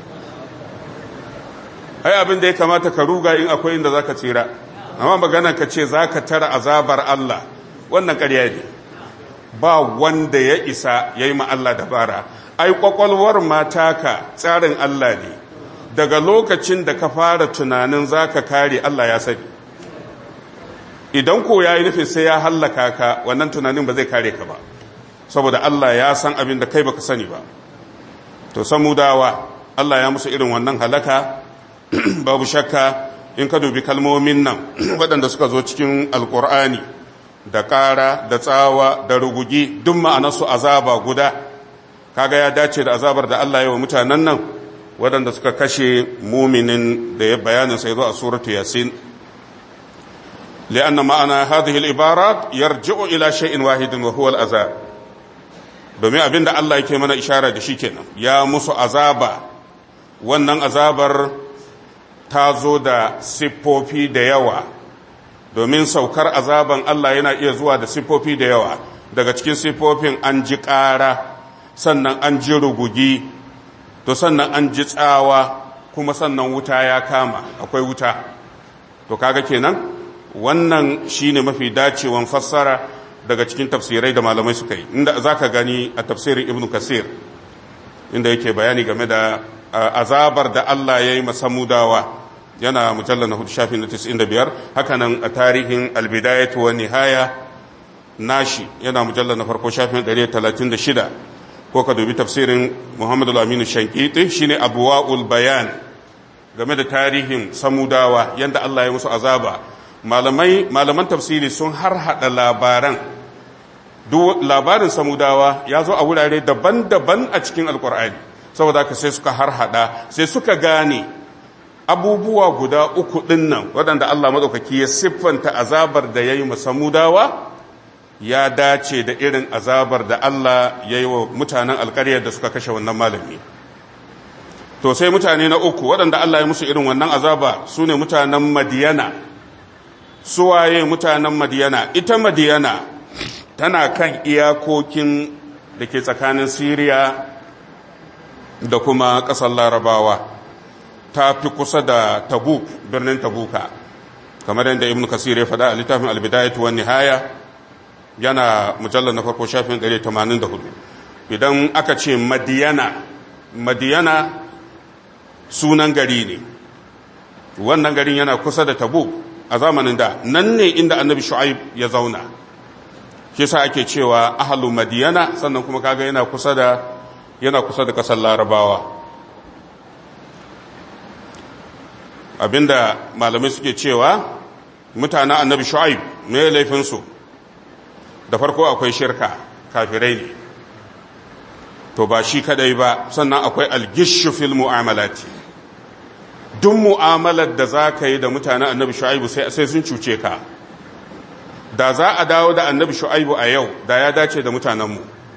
ai abin da ya kamata ka ruga in akwai inda za ka tsira, amma magana ka ce za ka tara azabar Allah, wannan ƙarya ne. ba wanda ya isa ya yi ma Allah dabara. ai ƙwaƙwalwar mataka tsarin Allah ne, daga lokacin da ka fara tunanin za ka kare, Allah ya sani. idan ko ya yi nufin sai ya hallaka ka, wannan tunanin ba zai kare ka ba, saboda Allah ya san abin da kai baka sani ba. to samudawa Allah ya musu irin wannan halaka. babu shakka in ka dubi kalmomin nan waɗanda suka zo cikin alkur'ani, da ƙara da tsawa da rugugi, duk ma'anarsu azaba guda. kaga ya dace da azabar da Allah ya wa mutanen nan waɗanda suka kashe muminin da ya bayanin sai zo a suratu yasin. li'anna ma'ana hadhihi al-ibarat yarji'u ila shay'in wahidin wa huwa al-azab. domin abinda Allah yake mana ishara da shi kenan, ya musu azaba. wannan azabar ta zo da siffofi da yawa, domin saukar azaban Allah yana iya zuwa da siffofi da yawa. daga cikin siffofin an ji ƙara, sannan an ji rugugi, to sannan an ji tsawa, kuma sannan wuta ya kama, akwai wuta. to kaga kenan wannan shine mafi dacewan fassara daga cikin tafsirai da malamai suka yi, inda zaka gani a tafsirin Ibn Kasir inda yake bayani game da azabar da Allah ya yi masamudawa, yana mujallar na 495. hakanan a tarihin albidayatu wa nihaya nashi yana mujallar na farko 136. ko ka dubi tafsirin Muhammad al-Amin Shankiti shine Abwaul Bayan game da tarihin samudawa, yanda Allah ya musu azaba. malaman tafsiri sun harhaɗa labaran. duk labarin samudawa ya zo a wurare daban-daban a cikin alkur'ani, saboda haka sai suka harhaɗa, sai suka gane abubuwa guda uku ɗin nan waɗanda Allah maɗaukaki ya siffanta azabar da ya yi samudawa, ya dace da irin azabar da Allah ya yi wa mutanen alƙaryar da suka kashe wannan malami. to sai mutane na uku waɗanda Allah ya musu irin wannan azaba su ne mutanen Madiyana. suwaye mutanen Madiyana? ita Madiyana tana kan iyakokin da ke tsakanin Siriya da kuma ƙasar Larabawa, ta fi kusa da Tabuk, birnin Tabuka, kamar yadda Ibn Kasir ya faɗa a littafin Al-Bidayatu wan Nihaya, yana mujallar na farko shafin 184. idan aka ce Madiyana sunan gari ne, wannan garin yana kusa da Tabuk a zamanin da, nan ne inda annabi Shu'aib ya zauna. shi sa ake cewa ahlu Madiyana, sannan kuma kaga yana kusa da kasar Larabawa. abinda malamai suke cewa mutanen annabi Shu'aib me laifinsu? da farko akwai shirka, kafirai ne. to ba shi kadai ba, sannan akwai algishu fil mu'amalati. duk mu'amalar da za ka yi da mutanen annabi Shu'aibu sai sun cuce ka. da za a dawo da annabi Shu'aibu a yau, da ya dace da mutanenmu,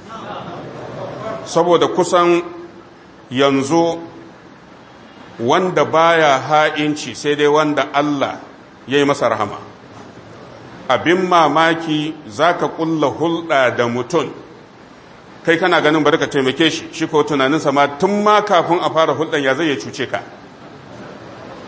saboda kusan yanzu wanda baya ha'inci sai dai wanda Allah ya yi masa rahama. abin mamaki za ka ƙulla hulɗa da mutum, kai kana ganin bari ka taimake shi, shi ko tunaninsa ma tun ma kafin a fara hulɗan ya zai ya cuce ka.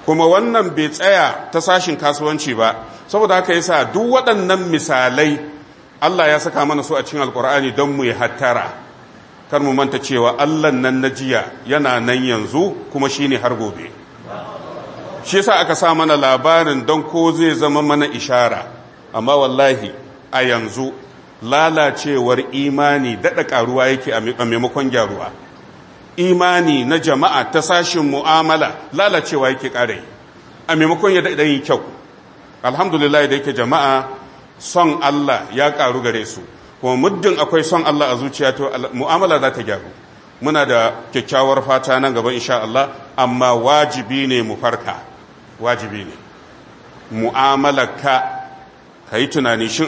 kuma wannan bai tsaya ta sashin kasuwanci ba, saboda haka yasa duk waɗannan misalai Allah ya saka mana su a cikin alkur'ani don mu yi hattara, kar mu manta cewa Allah nan na jiya yana nan yanzu kuma shine har gobe. Shi yasa aka sa mana labarin don ko zai zama mana ishara, amma wallahi a yanzu lalacewar imani daɗa ƙaruwa yake a maimakon gyaruwa. Imani na jama'a ta sashin mu'amala lalacewa yake ƙara yi a maimakon ya daɗa yin kyau. Alhamdulillah da yake jama'a son Allah ya ƙaru gare su, kuma muddin akwai son Allah a zuciya to mu'amala za ta gyaru. Muna da kyakkyawar fata nan gaba insha Allah, amma wajibi ne mu farka, wajibi ne mu'amalarka ka yi tunani shin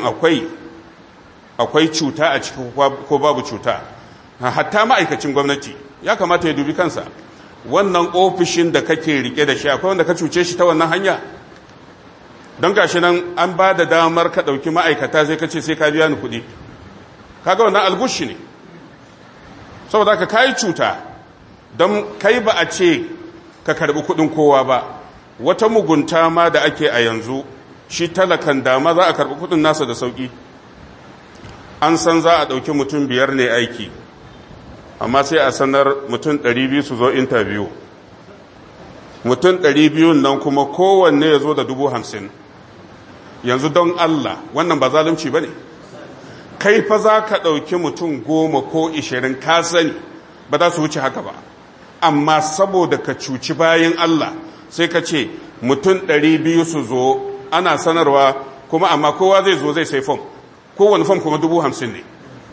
akwai cuta a ciki ko babu cuta. Hatta ma'aikacin gwamnati ya kamata ya dubi kansa, wannan ofishin da kake rike da shi akwai wanda ka cuce shi ta wannan hanya? Don gashi nan an ba da damar ka ɗauki ma'aikata sai ka ce sai ka biya ni kuɗi, kaga wannan algushi ne, saboda ka kayi cuta. Don kai ba a ce ka karɓi kuɗin kowa ba. Wata mugunta ma da ake a yanzu, shi talakan dama za a karɓi kuɗin nasa da sauƙi. An san za a ɗauki mutum 5 ne aiki, amma sai a sanar mutum 200 su zo intabiyu, mutum 200 nan kuma kowanne ya zo da 50,000. Yanzu don Allah wannan ba zalunci ba ne? Kai fa za ka ɗauki mutum 10 ko 20 ka sani ba za su wuce haka ba, amma saboda ka cuci bayan Allah sai ka ce mutum 200 su zo, ana sanarwa kuma amma kowa zai zo zai sai fom, kowane fom kuma 50,000 ne.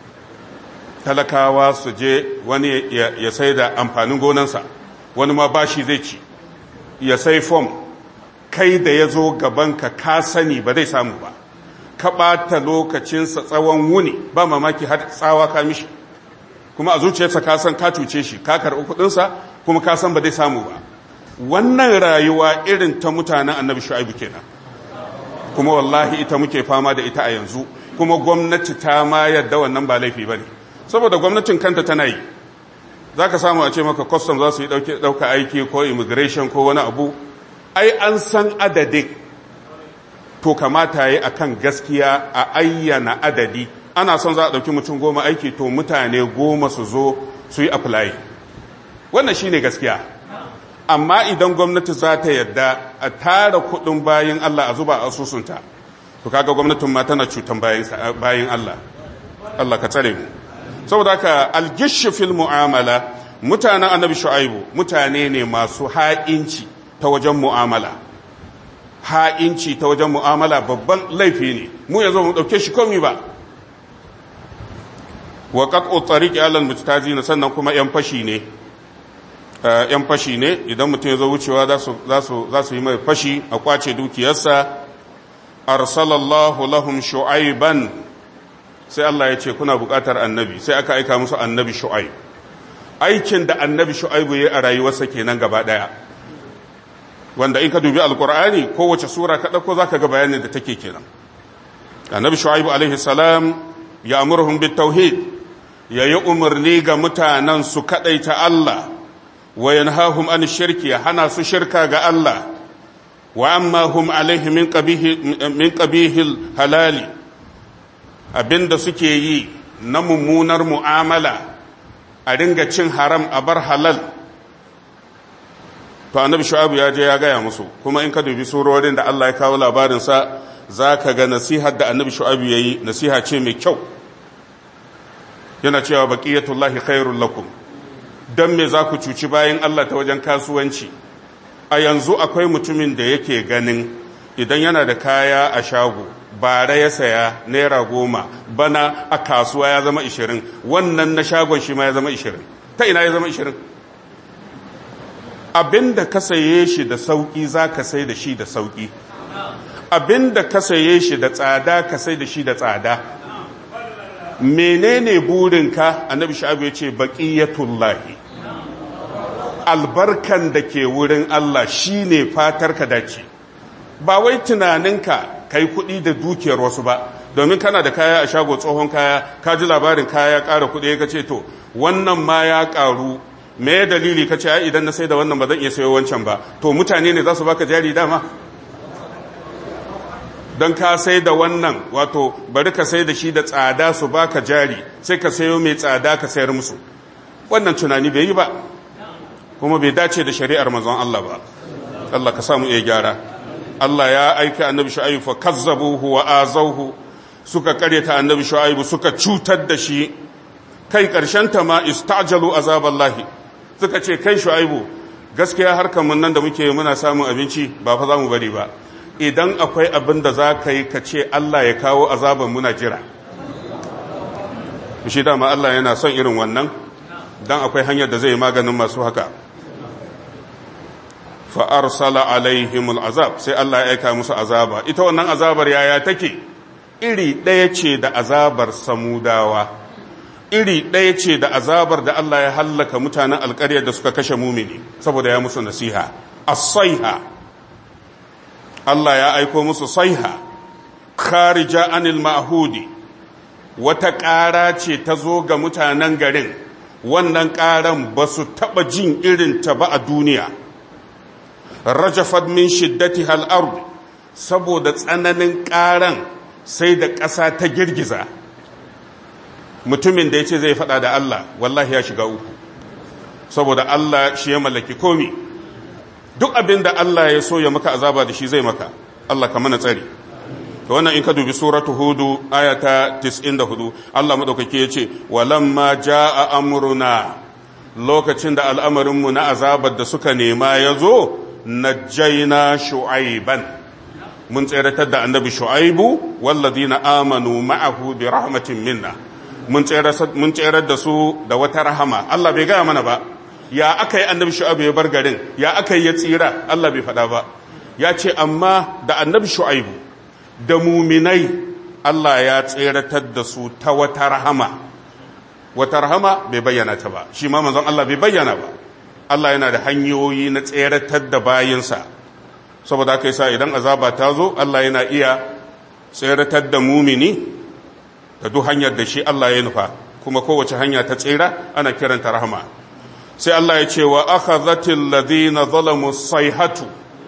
Talakawa su je wani ya sai da amfanin gonansa, wani ma bashi zai ci, ya sai fom, kai da ya zo gabanka ka sani ba zai samu ba, ka ɓata lokacinsa tsawon wuni, ba mamaki har tsawa ka mishi, kuma a zuciyarsa ka san ka cuce shi, ka karɓi kuɗinsa kuma ka san ba zai samu ba. Wannan rayuwa irin ta mutanen annabi Shu'aibu kenan, kuma wallahi ita muke fama da ita a yanzu, kuma gwamnati ta ma yadda wannan ba laifi ba ne, saboda gwamnatin kanta tana yi. Za ka samu a ce maka custom za su yi ɗauka aiki ko immigration ko wani abu, ai an san adadin, to kamata yi akan gaskiya a ayyana adadi. Ana son za a ɗauki mutum 10 aiki, to mutane 10 su zo su yi apply, wannan shine gaskiya. Amma idan gwamnati za ta yadda a tara kuɗin bayin Allah a zuba a asusunta, to kaga gwamnatin ma tana cutan bayin Allah. Allah ka tsare mu. Saboda haka algish fil mu'amala, mutanen annabi Shu'aibu mutane ne masu ha'inci ta wajen mu'amala. Ha'inci ta wajen mu'amala babban laifi ne, mu yanzu mu dauke shi komai ba. Wa qat'u tariqi 'ala al-mujtazina, sannan kuma yan fashi ne. Yan fashi ne, idan mutum ya zo wucewa za su yi mai fashi a kwace dukiyarsa. Arsalallahu lahum Shu'aiban, sai Allah ya ce kuna buƙatar annabi, sai aka aika musu annabi Shu'aib. Aikin da annabi Shu'aibu ya a rayuwarsa kenan gaba ɗaya, wanda in ka dubi alkur'ani kowace sura ka ɗauko za ka ga bayanin da take kenan. Annabi Shu'aibu alaihi salam ya amurhum bit tauhid, ya yi umarni ga mutanen su kaɗaita Allah, wa yanhahum an shirki, ya hana su shirka ga Allah, wa amma hum alaihi min qabihil halali, abinda suke yi na mummunar mu'amala, a ringa cin haram a bar halal, to annabi Shu'aibu ya je ya gaya musu. Kuma in ka dubi surorin da Allah ya kawo labarinsa, za ka ga nasihar da annabi Shu'aibu ya yi nasiha ce mai kyau. Yana cewa baqiyatullahi khairul lakum, don me za ku cuci bayan Allah ta wajen kasuwanci? A yanzu akwai mutumin da yake ganin idan yana da kaya a shago, bara ya saya naira 10, bana a kasuwa ya zama 20, wannan na shagon shi ma ya zama 20. Ta ina ya zama 20? Abinda ka saye shi da sauki za ka sai da shi da sauki, abinda ka saye shi da tsada ka sai da shi da tsada. Menene burinka? Annabi Shu'aibu ya ce baqiyatullahi, albarkan da ke wurin Allah shine fatar ka dace, ba wai tunaninka kai kuɗi da dukiyar wasu ba. Domin kana da kaya a shago, tsohon kaya, ka ji labarin kaya ya ƙara kuɗi, ka ce to wannan ma ya ƙaru, me dalili kace ai idan na sai da wannan ba zan iya sayo wancan ba, to mutane ne za su baka jari dama don ka sai da wannan, wato bari ka sai da shi da tsada su baka jari sai ka sayo mai tsada ka sayar musu. Wannan tunani bai yi ba kuma bai dace da shari'ar manzon Allah ba. Allah ka samu iya gyara. Allah ya aika annabi Shu'aibu fa kazzabuhu wa azawhu, suka karyata annabi Shu'aibu suka cutar da shi, kai karshen ta ma istajalu azaballahi, suka ce kai Shu'aibu gaskiya harkar mun nan da muke muna samun abinci ba fa za mu bari ba, idan akwai abin da za ka yi ka ce Allah ya kawo azaban muna jira. Shi dama Allah yana son irin wannan dan akwai hanyar da zai maganin masu haka. Fa arsala alaihimul azab, sai Allah ya aika musu azaba. Ita wannan azabar yaya take? Iri ɗaya ce da azabar Samudawa, iri ɗaya ce da azabar da Allah ya hallaka mutanen alƙaryar da suka kashe mumini saboda ya musu nasiha. As-sayha, Allah ya aiko musu sayha kharija anil ma'hudi, wata ƙara ce ta zo ga mutanen garin, wannan ƙaran ba su taɓa jin irinta ba a duniya. Rajafat min shiddatiha al-ard, saboda tsananin ƙaran sai da ƙasa ta girgiza. Mutumin da yace zai faɗa da Allah wallahi ya shiga uku, saboda Allah shi ya mallaki komi. Duk abin da Allah ya so ya maka azaba da shi zai maka. Allah ka mana tsari. To wannan in ka dubi suratu Hud aya ta 94, Allah madaukake yace walamma jaa amruna, lokacin da al'amarin mu na azabar da suka nema yazo, najjayna Shu'aiban, mun tseratar da annabi Shu'aibu walladina amanu ma'ahu bi rahmatin minna, mun tserar da su da wata rahama. Allah bai gaya mana ba ya aka yi annabi Shu'aibu ya bar garin, ya aka yi ya tsira, Allah bai faɗa ba. Ya ce amma da annabi Shu'aibu da muminai Allah ya tseratar da su ta wata rahama. Wata rahama bai bayyana ta ba, shi ma manzon Allah bai bayyana ba. Allah yana da hanyoyi na tseratar da bayinsa, saboda haka yasa idan azaba ta zo Allah yana iya tseratar da mumini da duk hanyar da shi Allah ya nufa, kuma kowace hanya ta tsira ana kiranta rahama. Sai Allah ya ce wa akhadhatil ladina zalamu sayhatu,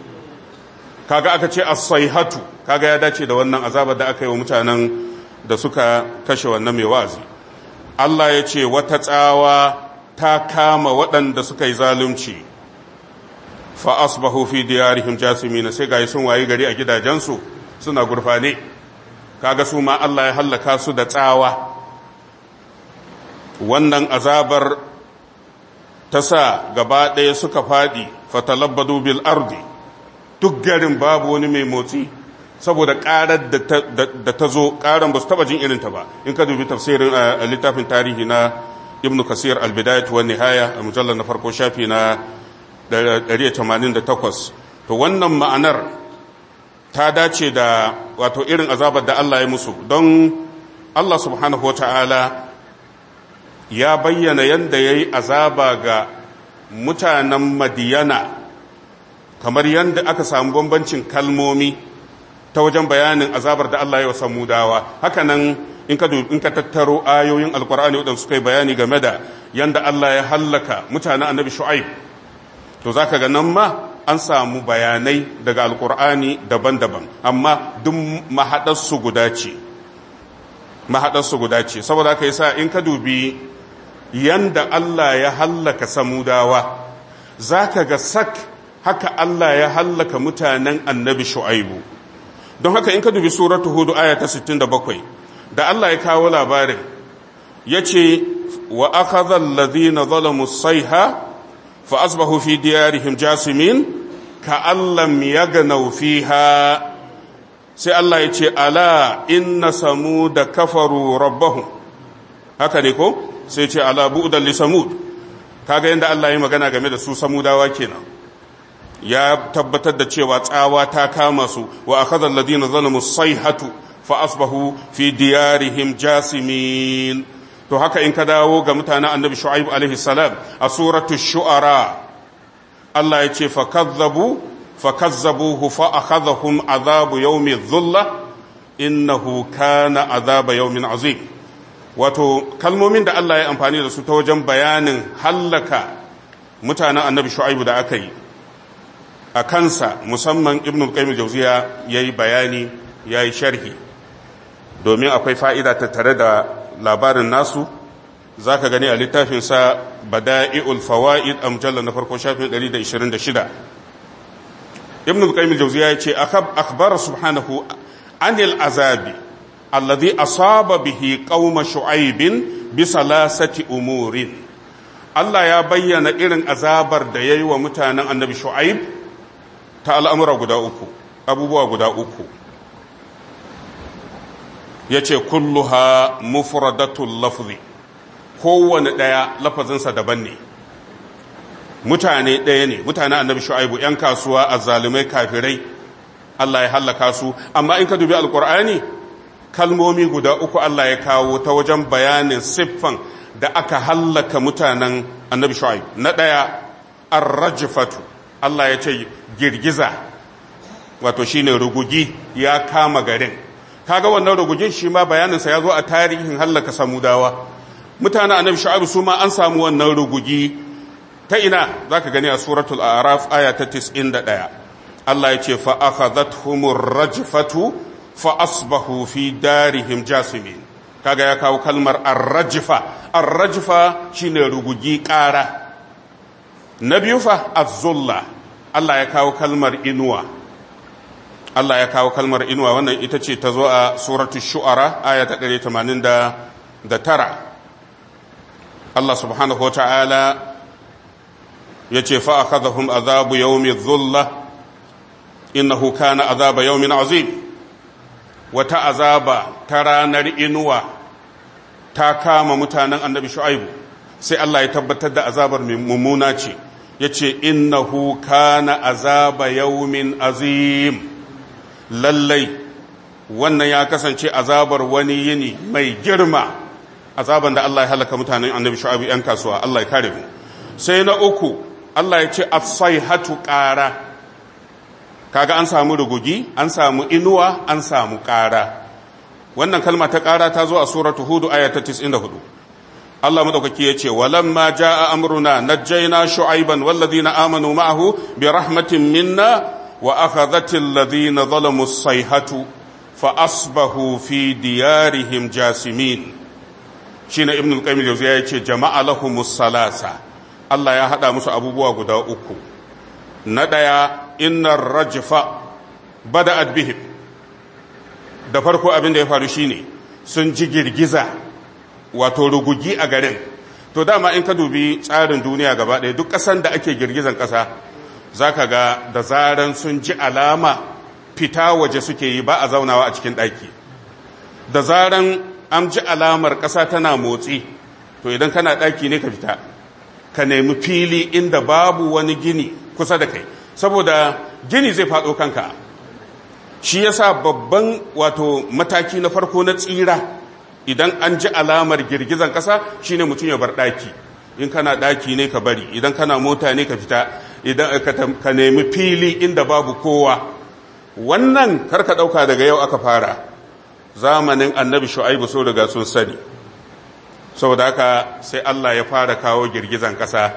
kaga aka ce as-sayhatu, kaga ya dace da wannan azabar da aka yi wa mutanen da suka kashe wannan mai wazi. Allah ya ce wata tsawa ta kama waɗanda suka yi zalunci, fa asbahu fi diyarihim jasimina, sai ga sun wayi gari a gidajensu suna gurfane. Kaga su ma Allah ya hallaka su da tsawa. Wannan azabar ta sa gaba ɗaya suka faɗi, fatalabbadu bil ardi, duk garin babu wani mai motsi saboda ƙarar da ta zo, ƙaran ba su taɓa jin irinta ba. In ka dubi tafsirin a littafin tarihi na Ibn Kasir al-Bidayah wa Nihaya a mujallar na farko shafi na 188, to wannan ma'anar ta dace da wato irin azabar da Allah ya musu, don Allah subhanahu wata'ala ya bayyana yadda ya yi azaba ga mutanen Madiyana, kamar yadda aka samu bambancin kalmomi ta wajen bayanin azabar da Allah ya wa Samudawa. Hakanan in ka tattaro ayoyin alkur'ani waɗanda suka yi bayani game da yadda Allah ya hallaka mutanen annabi Shu'aib, to za ka ga nan ma an samu bayanai daga alkur'ani daban-daban, amma duk mahaɗarsu guda ce. Saboda haka yasa in ka dubi yanda Allah ya hallaka Samudawa, za ka ga sak haka Allah ya hallaka mutanen annabi Shu'aibu. Don haka in ka dubi suratu Hud aya ta 67, da Allah ya kawo labarin ya ce wa akhadha alladhina zalamu sayha fa asbahu fi diyarihim jasimin ka'an lam yaghnaw fiha, sai Allah ya ce ala inna samuda kafaru rabbahum, haka ne ko? Sai ce ala bu'dan li samud. Kaga yanda Allah ya magana game da su Samudawa kenan, ya tabbatar da cewa tsawa ta kama su. Wa akhadha alladhina zalamu sayhatu fa asbahu fi diyarihim jasimin. To haka in ka dawo ga mutanen annabi Shu'aib alaihi salam a suratul shu'ara, Allah ya ce fakazzabuhu fa akhadhahum azabu yawmi dhulla innahu kana azaba yawmin azim. Wato kalmomin da Allah ya amfani da su ta wajen bayanin hallaka mutanen annabi shu'aibu da aka yi a kansa musamman ibn al-qayyim al-jawziya yayi bayani yayi sharhi domin akwai fa'ida tattare da labarin nasu zaka gani a littafin sa bada'i'ul fawaid a mujallal na farko shafin 126 ibn al-qayyim al-jawziya yace akhbara subhanahu anil azabi alladhi asaba bihi qauma shu'aibin bi salasati umurin Allah ya bayyana irin azabar da yayi wa mutanen annabi shu'aib ta al'amura guda uku abubuwa guda uku yace kulluha mufradatul lafzi kowanne daya lafazinsa daban ne mutane ɗaya ne mutanen annabi shu'aibu ‘yan kasuwa azzalumai kafirai Allah ya hallaka su amma in ka dubi alkur'ani kalmomi guda uku Allah ya kawo ta wajen bayanin siffan da aka hallaka mutanen annabi shu'aibu na ɗaya ar-rajfatu Allah ya ce girgiza wato shine rugugi ya kama garin kaga wannan rugugin shi ma bayaninsa ya zo a tarihin hallaka samudawa mutanen annabi shu'aibu su ma an samu wannan rugugi ta ina za ka gani a suratul araf aya ta 91 Allah ya ce fa'akhazathumur rajfatu fa asbahu fi darihim jasimin kaga ya kawo kalmar ar-rajfa shine rugugi ƙara na biyu fa az-zulla Allah ya kawo kalmar inuwa wannan ita ce ta zo a suratul shu'ara aya ta 189 Allah subhanahu wa ta'ala ya ce fa'akazahun azabu yaumin zulla innahu kana azaba yaumin azim wata azaba ta ranar inuwa ta kama mutanen annabi shu'aibu sai Allah ya tabbatar da azabar mummuna ce ya ce innahu kana azaba yaumin azim lallai wannan ya kasance azabar wani yini mai girma azaban da Allah ya halaka mutanen annabi shu'aibu 'yan kasuwa Allah ya kare mu sai na uku Allah ya ce as-sayhatu ƙara kaga an samu rugugi an samu inuwa an samu ƙara wannan kalma ta ƙara ta zo a suratu hud aya ta 94 Allah madaukaki ya ce walamma jaa amruna najjayna shu'aiban walladhina amanu ma'ahu bi rahmatin minna wa akhadhatil ladhina zalamu as-sayhatu fa asbahu fi diyarihim jasimin shine ibn al-qayyim al-jawziyya ya ce jama'a lahumus salasa Allah ya haɗa musu abubuwa guda uku na ɗaya innar rajfa bada'at bihim da farko abin da ya faru shine sun ji girgiza wato rugugi a garin to dama in ka dubi tsarin duniya gaba ɗaya duk ƙasan da ake girgizan ƙasa zaka ga da zaran sun ji alama fita waje suke yi ba a zaunawa a cikin ɗaki da zaran an ji alamar ƙasa tana motsi to idan kana ɗaki ne ka fita ka nemi fili inda babu wani gini kusa da kai saboda gini zai faɗo kanka shi yasa babban wato mataki na farko na tsira idan an ji alamar girgizan ƙasa shine mutum ya bar ɗaki in kana ɗaki ne ka bari idan kana mota ne ka fita idan ka nemi fili inda babu kowa wannan karka ɗauka daga yau aka fara zamanin annabi shu'aibu so daga sun sani saboda haka sai Allah ya fara kawo girgizan ƙasa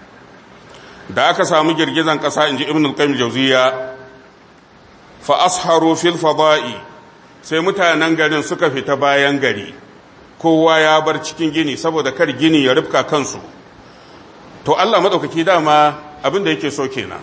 da aka samu girgizan ƙasa inji ibn al-qayyim al-jawziyya fa asharu fil fada'i sai mutanen garin suka fita bayan gari kowa ya bar cikin gini saboda kar gini ya rufka kansu to Allah madaukaki dama abin da yake so kenan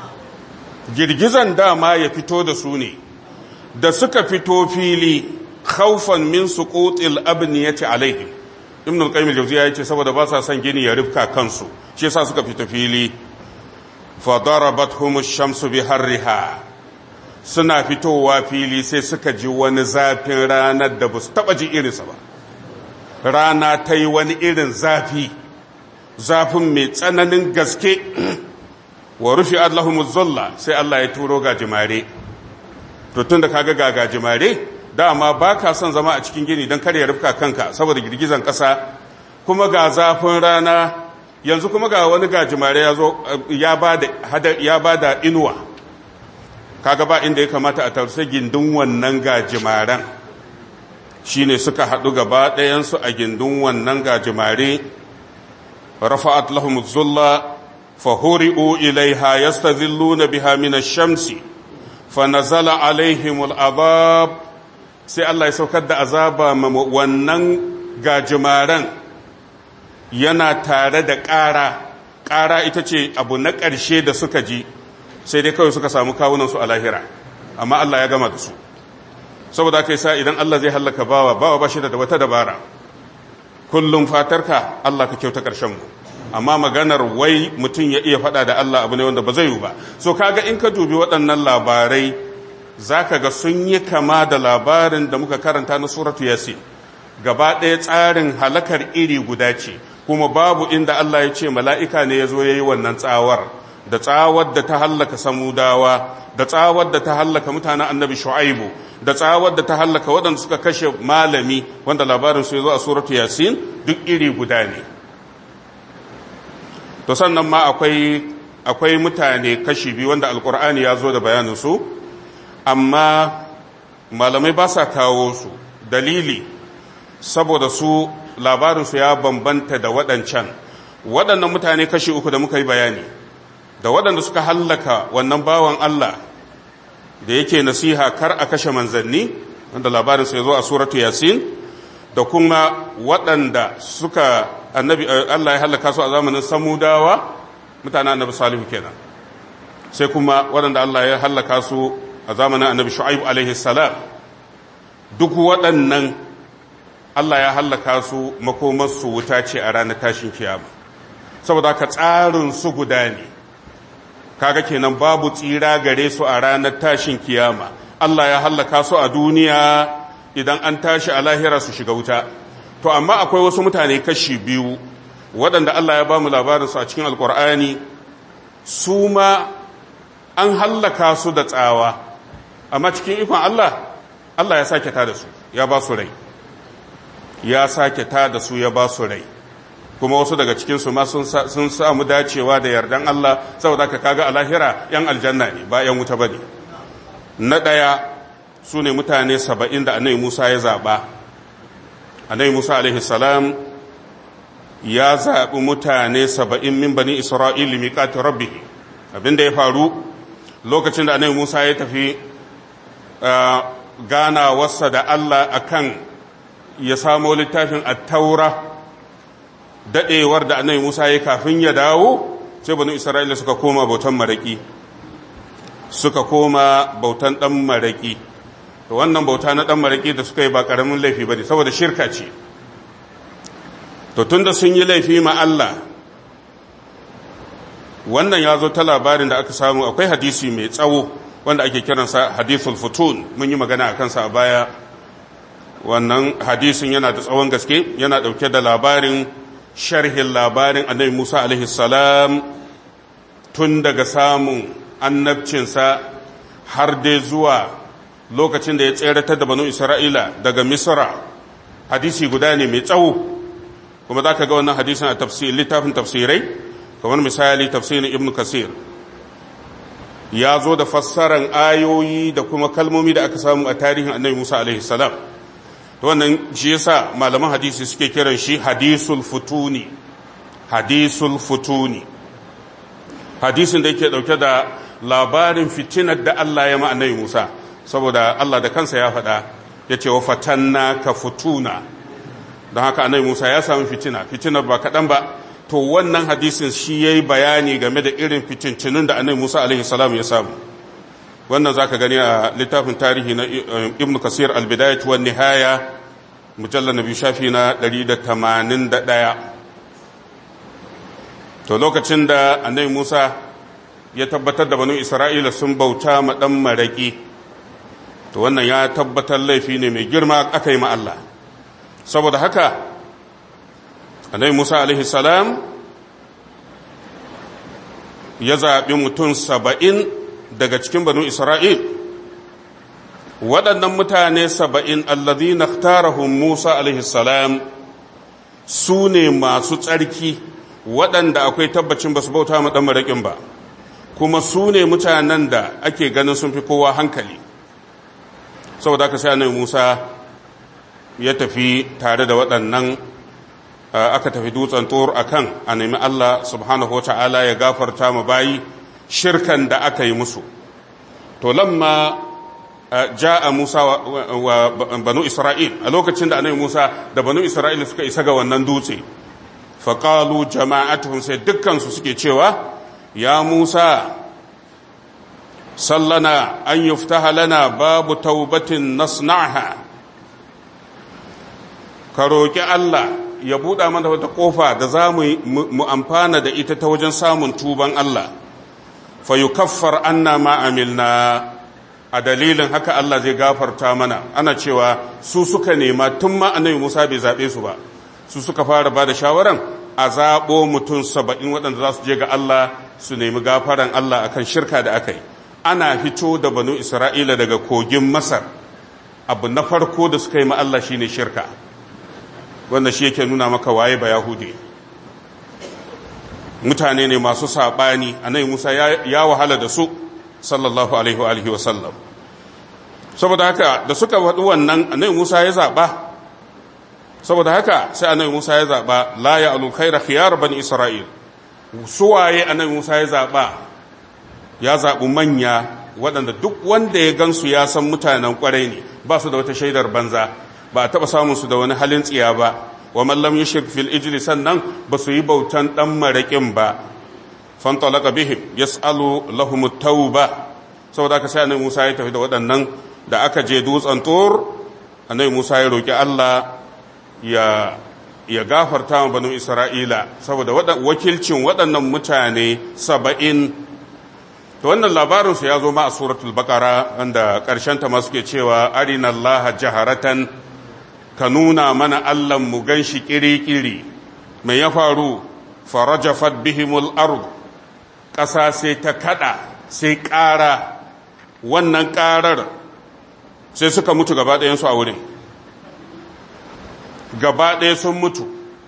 girgizan dama ya fito da su ne da suka fito fili khawfan min suqutil abniyati alaihim ibn al-qayyim al-jawziyya yace saboda ba sa son gini ya rufka kansu shi yasa suka fita fili fa darabatuhum ash-shamsu biharriha suna fitowa fili sai suka ji wani zafin ranar da ba su taba ji irinsa ba rana ta yi wani irin zafin mai tsananin gaske wa rufi allahumuz zulla sai Allah ya turo gajimare to tun da kaga gajimare dama ba ka son zama a cikin gini don kare ya rufka kanka saboda girgizan ƙasa kuma ga zafin rana yanzu kuma ga wani gajimare ya zo ya ba da inuwa kaga ba inda ya kamata a tausa gindin wannan gajimaren shine suka haɗu gaba ɗayansu a gindin wannan gajimare rafa'at lahum zulla fahuri'u ilaiha yastazilluna biha min ash-shamsi fanazala alaihimul azab, sai Allah ya saukar da azaba wannan gajimaran yana tare da ƙara ita ce abu na ƙarshe da suka ji, sai dai kawai suka samu kawunansu a lahira, amma Allah ya gama da su. Saboda kai sa idan Allah zai hallaka bawa ba shi da wata dabara, kullum fatarka Allah ka kyauta ƙarshen mu, amma maganar wai mutum ya iya faɗa da Allah abu ne wanda ba zai yi ba. So kaga in ka dubi waɗannan labarai zaka ga sun yi kama da labarin da muka karanta na suratu Yasin. Gaba ɗaya tsarin halakar iri guda ce, kuma babu inda Allah ya ce mala'ika ne ya zo ya yi wannan tsawar, da tsawar da ta hallaka Samudawa, da tsawar da ta hallaka mutanen annabi Shu'aibu, da tsawar da ta hallaka waɗanda suka kashe malami wanda labarin su ya zo a suratu Yasin, duk iri guda ne. To sannan ma akwai mutane kashi biyu wanda Alƙur'ani ya zo da bayaninsu, amma malamai ba sa kawo su, dalili saboda su labarinsu ya bambanta da waɗannan mutane kashi uku da muka yi bayani, da waɗanda suka hallaka wannan bawan Allah da yake nasiha kar a kashe manzanni wanda labarinsu ya zo a suratu Yasin, da kuma waɗanda Allah ya hallaka su a zamanin Samudawa, mutanen annabi Salihu kenan, sai kuma waɗanda Allah ya hallaka su a zamanin annabi Shu'aibu alaihi salam. Duk waɗannan Allah ya hallaka su, makomarsu wuta ce a ranar tashin kiyama, saboda ka tsarin su guda ne. Kaga kenan babu tsira gare su a ranar tashin kiyama. Allah ya hallaka su a duniya, idan an tashi a lahira su shiga wuta. To amma akwai wasu mutane kashi biyu waɗanda Allah ya ba mu labarinsu a cikin Alƙur'ani, su ma an hallaka su da tsawa, amma cikin ikon Allah ya sake ta da su, ya ba su rai, ya sake ta da su, ya ba su rai, kuma wasu daga cikinsu ma sun samu dacewa da yardan Allah, saboda ka kaga a lahira ‘yan aljanna ne ba ‘yan wuta ba ne. Na ɗaya su ne mutane 70 da annabi Musa ya zaɓa. Annabi Musa alaihi salam ya zaɓi mutane 70 min bani Isra'il miqati rabbih. Abinda ya faru lokacin da annabi Musa ya tafi ganawarsa da Allah akan ya samo littafin at-taura, dadewar da annabi Musa ya kafin ya dawo, sai bani Isra'ila suka koma bautan maraki, suka koma bautan dan maraki. To wannan bauta na dan maraki da suka yi ba karamin laifi bane, saboda shirka ce. To tunda sun yi laifi ma Allah, wannan ya zo ta labarin da aka samu, akwai hadisi mai tsawo wanda ake kiransa hadithul futun, mun yi magana a kansa a baya. Wannan hadisin yana da tsawon gaske, yana dauke da labarin, sharhin labarin annabi Musa alaihi salam tun daga samun annabcinsa har dai zuwa lokacin da ya tseratar da banu Isra'ila daga Misra. Hadisi guda ne mai tsawo, kuma za ka ga wannan hadisin a littafin tafsirai, kamar misali tafsirin Ibn Kasir ya zo da fassaran ayoyi da kuma kalmomi da aka samu a tarihin annabi Musa alaihi salam. To wannan shi yasa malaman hadisi suke kiran shi hadisul futuni. Hadisin da yake dauke da labarin fitinar da Allah ya ma annabi Musa, saboda Allah da kansa ya faɗa, yace wa fatanna ka futuna. Don haka annabi Musa ya samu fitinar ba kaɗan ba. To wannan hadisin shi yayi bayani game da irin fitincinun da annabi Musa alaihi salam ya samu. Wannan zaka gani a littafin tarihi na Ibn Kasir al-Bidayah wa Nihaya, mujallal nabi shafi na 181. To lokacin da annabi Musa ya tabbatar da banu Isra'ila sun bauta ma dan maraki, to wannan ya tabbatar laifi ne mai girma aka yi ma Allah. Saboda haka annabi Musa alaihi salam ya zaɓi mutum 70 daga cikin banu Isra'il. Waɗannan mutane 70 alladhina ikhtarahum Musa alaihi salam su ne masu tsarki, waɗanda akwai tabbacin ba su bauta ma ɗan maraƙin ba, kuma su ne mutanen da ake ganin sun fi kowa hankali. Saboda haka sai annabi Musa ya tafi tare da waɗannan aka tafi dutsen tur akan a nemi Allah subhanahu wa ta'ala ya gafarta ma bayi shirkan da aka yi musu. To lamma ja'a Musa wa banu Isra'il, a lokacin da annabi Musa da banu Isra'il suka isa ga wannan dutse, faqalu jama'atuhum, sai dukkansu suke cewa ya Musa sallana an yuftaha lana babu taubatin nasna'ha, ka roki Allah ya buɗa mana wata ƙofa da za mu amfana da ita ta wajen samun tuban Allah, fa yukaffar anna ma amilna, a dalilin haka Allah zai gafarta mana. Ana cewa su suka nema tun ma annabi Musa bai zaɓe su ba, su suka fara ba da shawaran a zaɓo mutum 70 waɗanda za su je ga Allah su nemi gafaran Allah akan shirka da aka yi. Ana fito da banu Isra'ila daga kogin Masar, abu na farko da suka yi ma Allah shine shirka, wanda shi yake nuna maka waye ba Yahudi. Mutane ne masu saɓani, annabi Musa ya wahala da su sallallahu alaihi wa sallam. Saboda haka da suka faɗi wannan, annabi Musa ya zaɓa. Saboda haka sai annabi Musa ya zaɓa la ya alu khaira khiyar bani Isra'il. Suwaye annabi Musa ya zaɓa? Ya zaɓi manya waɗanda duk wanda ya gansu ya san mutanen ƙwarai ne, ba su da wata shaidar banza, ba a taɓa samun su da wani halin tsiya ba. Wa man lam yushrik fil ijli, sannan ba su yi bautan ɗan maraƙin ba. Fantalaka bihim yas'alu lahum tauba. Saboda haka sai annabi Musa ya tafi da waɗannan. Da aka je dutsen Tur, annabi Musa ya roki Allah ya gafarta wa banu Isra'ila saboda wakilcin waɗannan mutane 70. To wannan labarin su ya zo ma a suratul Baqara, wanda ƙarshen ta ma suke cewa arina Allah jaharatan, ka nuna mana Allah mu ganshi kiri-kiri. Me ya faru? Farajafat bihimul ard, ƙasa sai ta kada, sai ƙara, wannan ƙarar sai suka mutu gaba ɗayansu a wurin, gaba ɗaya sun mutu,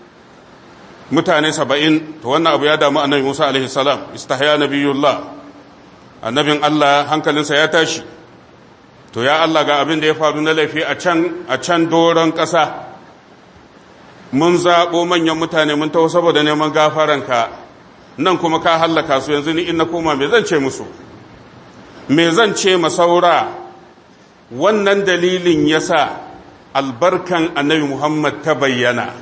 mutane 70. To wannan abu ya damu annabi Musa alaihi salam, istahya nabiyullah, annabin Allah hankalinsa ya tashi. To ya Allah, ga abin da ya faru na laifi a can doron ƙasa, mun zaɓo manyan mutane mun taho saboda neman gafaranka, nan kuma ka hallaka su. Yanzu ni in na koma me zan ce musu, me zan ce masaura? Wannan dalilin yasa albarkan annabi Muhammad ta bayyana,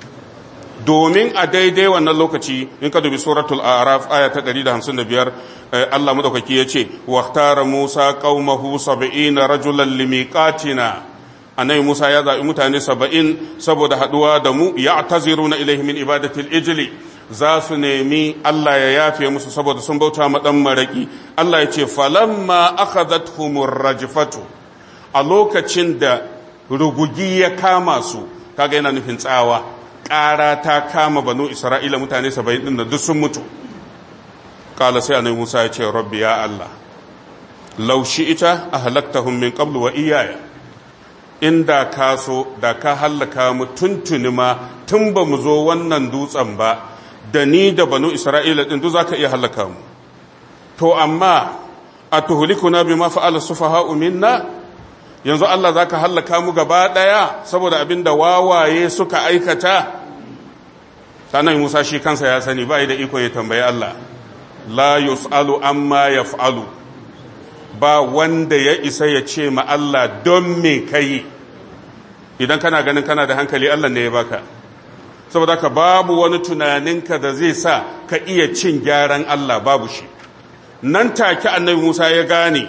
domin a daidai wannan lokaci in ka dubi suratul a'raf aya ta 155, Allah madaukaki yace waqtara Musa qaumahu 70 rajulan limiqatina, annabi Musa ya zaɓi mutane 70 saboda haduwa da mu, ya'taziruna ilayhi min ibadatil ijli, za su nemi Allah ya yafe musu saboda sun bauta ma dan maraki. Allah ya ce falamma akhadathumur rajfatu, a lokacin da rugugi ya kama su, kaga yana nufin tsawa, ƙara ta kama banu Isra'ila, mutane 70 din da duk sun mutu. Kala sai annabi Musa ya ce rabbi ya Allah, law shi'ita ahlaktahum min qablu wa iyaya, inda ka so da ka hallaka mu tuntuni ma, tun ba mu zo wannan dutsen ba, da ni da banu Isra'ila din duk zaka iya hallaka mu. To amma atuhlikuna bima fa'ala sufaha'u minna, yanzu Allah zaka hallaka mu gaba daya saboda abinda wawaye suka aikata? Sannan Musa shi kansa ya sani ba da iko ya tambayi Allah. La yus'alu amma yaf'alu, ba wanda ya isa ya ce ma Allah don me kai. Idan kana ganin kana da hankali, Allah ne ya baka. Saboda ka babu wani tunaninka da zai sa ka iya cin gyaran Allah, babu shi. Nan take annabi Musa ya gane,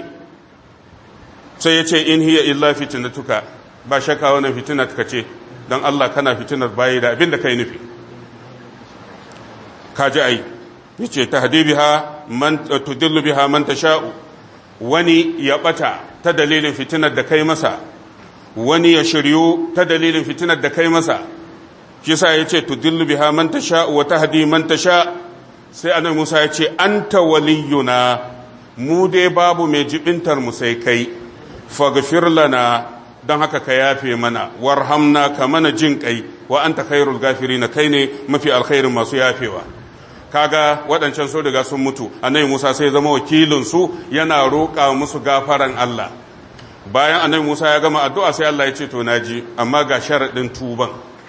sai ya ce in hiya illa fitnatuka, ba shakka wannan fitnatuka ce, don Allah kana fitinar bayi da abin da kai nufi. Kaji ai, yace tahdibiha man tudillu biha man tasha'u, wani ya bata ta dalilin fitinar da kai masa, wani ya shiryu ta dalilin fitinar da kai masa. Shi yasa yace tudillu biha man tasha'u wa tahdi man tasha'. Sai annabi Musa ya ce anta waliyuna, mu dai babu mai jibintar mu sai kai, faghfir lana, don haka ka yafe mana, warhamna, ka mana jin kai, wa anta khairul gafirin, kai ne mafi alkhairin masu yafewa. Kaga waɗancan so daga sun mutu, annabi Musa sai zama wakilin su, yana roƙa musu gafaran Allah. Bayan annabi Musa ya gama addu'a sai Allah ya ce to naji, amma ga sharadin tuban.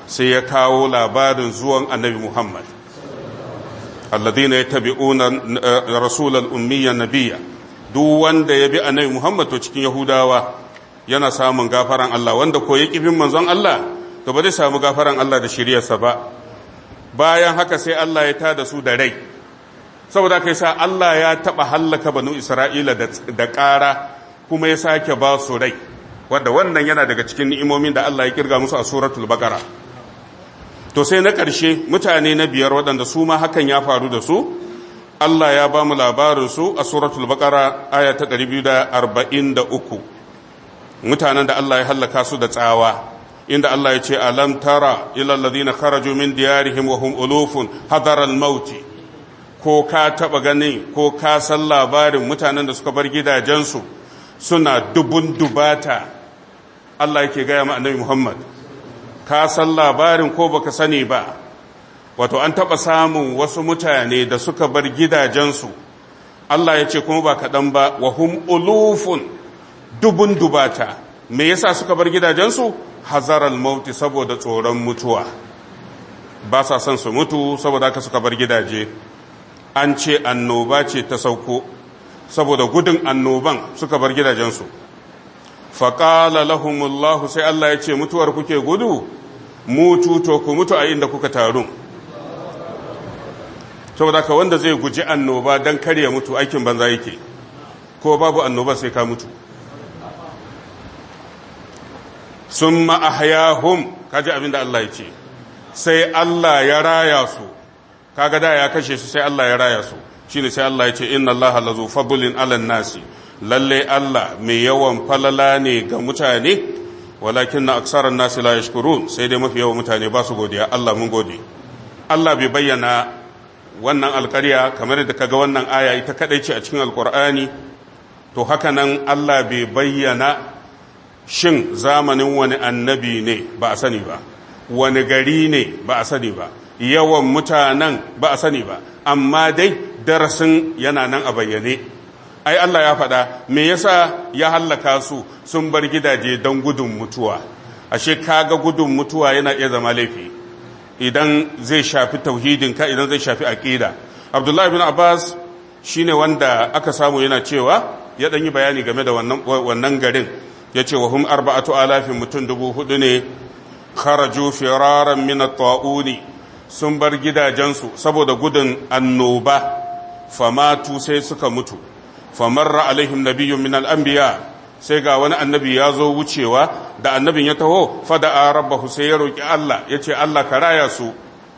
sai ya kawo labarin zuwan annabi Muhammad alladhina yattabi'una rasulal ummiyya nabiyya duk wanda ya bi annabi Muhammad to cikin Yahudawa yana samun gafaran Allah wanda ko ya kibin manzon Allah to ba zai samu gafaran Allah da shiriyarsa ba. Bayan haka sai Allah ya tada su da rai, saboda kai sa Allah ya taba hallaka banu Isra'ila da ƙara kuma ya sake ba su rai, wanda wannan yana daga cikin ni'imomin da Allah ya kirga musu a suratul Baqara. To sai na ƙarshe mutane na biyar waɗanda su ma hakan ya faru da su, Allah ya ba mu labarin su a suratul Baqara aya ta 243. Mutanen da Allah ya hallaka su da tsawa, inda Allah ya ce alam tara ila alladhina kharaju min diyarihim wa hum ulufun hadara al-maut. Ko ka taba gani ko ka san labarin mutanen da suka bar gidajensu suna dubun dubata, Allah yake gaya ma annabi Muhammad, ka san labarin ko baka sani ba. Wato an taba samun wasu mutane da suka bar gidajensu, Allah ya ce kuma ba kaɗan ba, wa hum ulufun, dubun dubata. Me yasa suka bar gidajensu? Hazaral mauti, saboda tsoron mutuwa, ba sa son su mutu, saboda haka suka bar gidaje. An ce annoba ce ta sauko, saboda gudun annoban suka bar gidajensu. Faƙala lahumullahu, sai Allah ya ce mutuwar kuke gudu, mutu to ku mutu a inda kuka taru. Saboda ka wanda zai guji annoba don kar ya mutu aikin banza yake, ko babu annoba sai ka mutu. Summa ahyahum, kaji abin da Allah ya ce, sai Allah ya raya su, kaga da ya kashe su sai Allah ya raya su, shine sai Allah ya ce inna Allah lazu fadlin ala nasi, lalle Allah mai yawan falala ne ga mutane, walakinna aksaran nasi la yashkurun, sai dai mafi yawan mutane ba su godiya. Allah mun gode. Allah bai bayyana wannan alƙarya kamar da kaga wannan aya ita kadai ce a cikin alƙur'ani, to haka nan Allah bai bayyana shin zamanin wani annabi ne ba a sani ba, wani gari ne ba a sani ba, yawan mutanen ba a sani ba, amma dai darasin yana nan a bayyane. Ai Allah ya faɗa me yasa ya hallaka su, sun bar gidaje don gudun mutuwa. Ashe kaga gudun mutuwa yana iya zama laifi idan zai shafi tauhidinka, idan zai shafi aqida. Abdullahi bin Abbas shine wanda aka samu yana cewa, ya dan yi bayani game da wannan garin, yace wa hum 4,000 mutum 4,000 ne, kharaju firaran min at-ta'uni, sun bar gidajensu saboda gudun annoba, famatu sai suka mutu. Famarra alaihim nabiyyun min al-anbiya, sai ga wani annabi ya zo wucewa, da annabin ya taho fada'a rabbahu, sai ya roki Allah, yace Allah ka raya su,